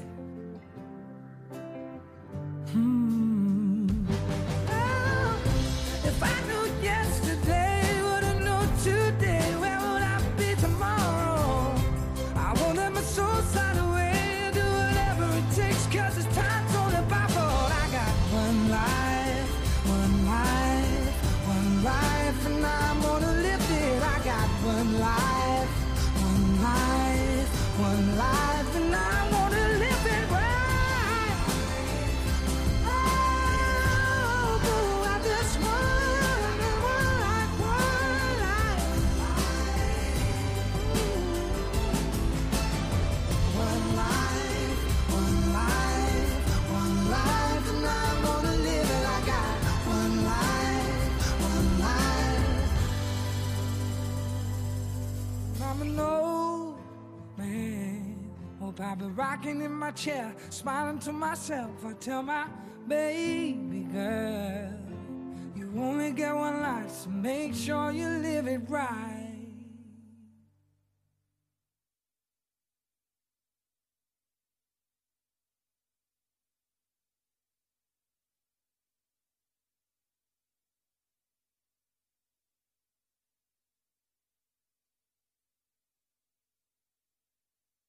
Hmm. Oh, if I knew yesterday what I know today, where would I be tomorrow? I won't let my soul slide away, do whatever it takes, cause it's time's only borrowed. I got one life, one life, one life, and I'm gonna live it. I got one life, one life, one life, and I'm gonna live it right. Oh, oh, I just want one life, one life. One life, one life, one life, and I'm gonna live it. I got one life, one life. I'm an old man. Hope I'll be rocking in my chair, smiling to myself. I tell my baby girl, you only get one life, so make sure you live it right.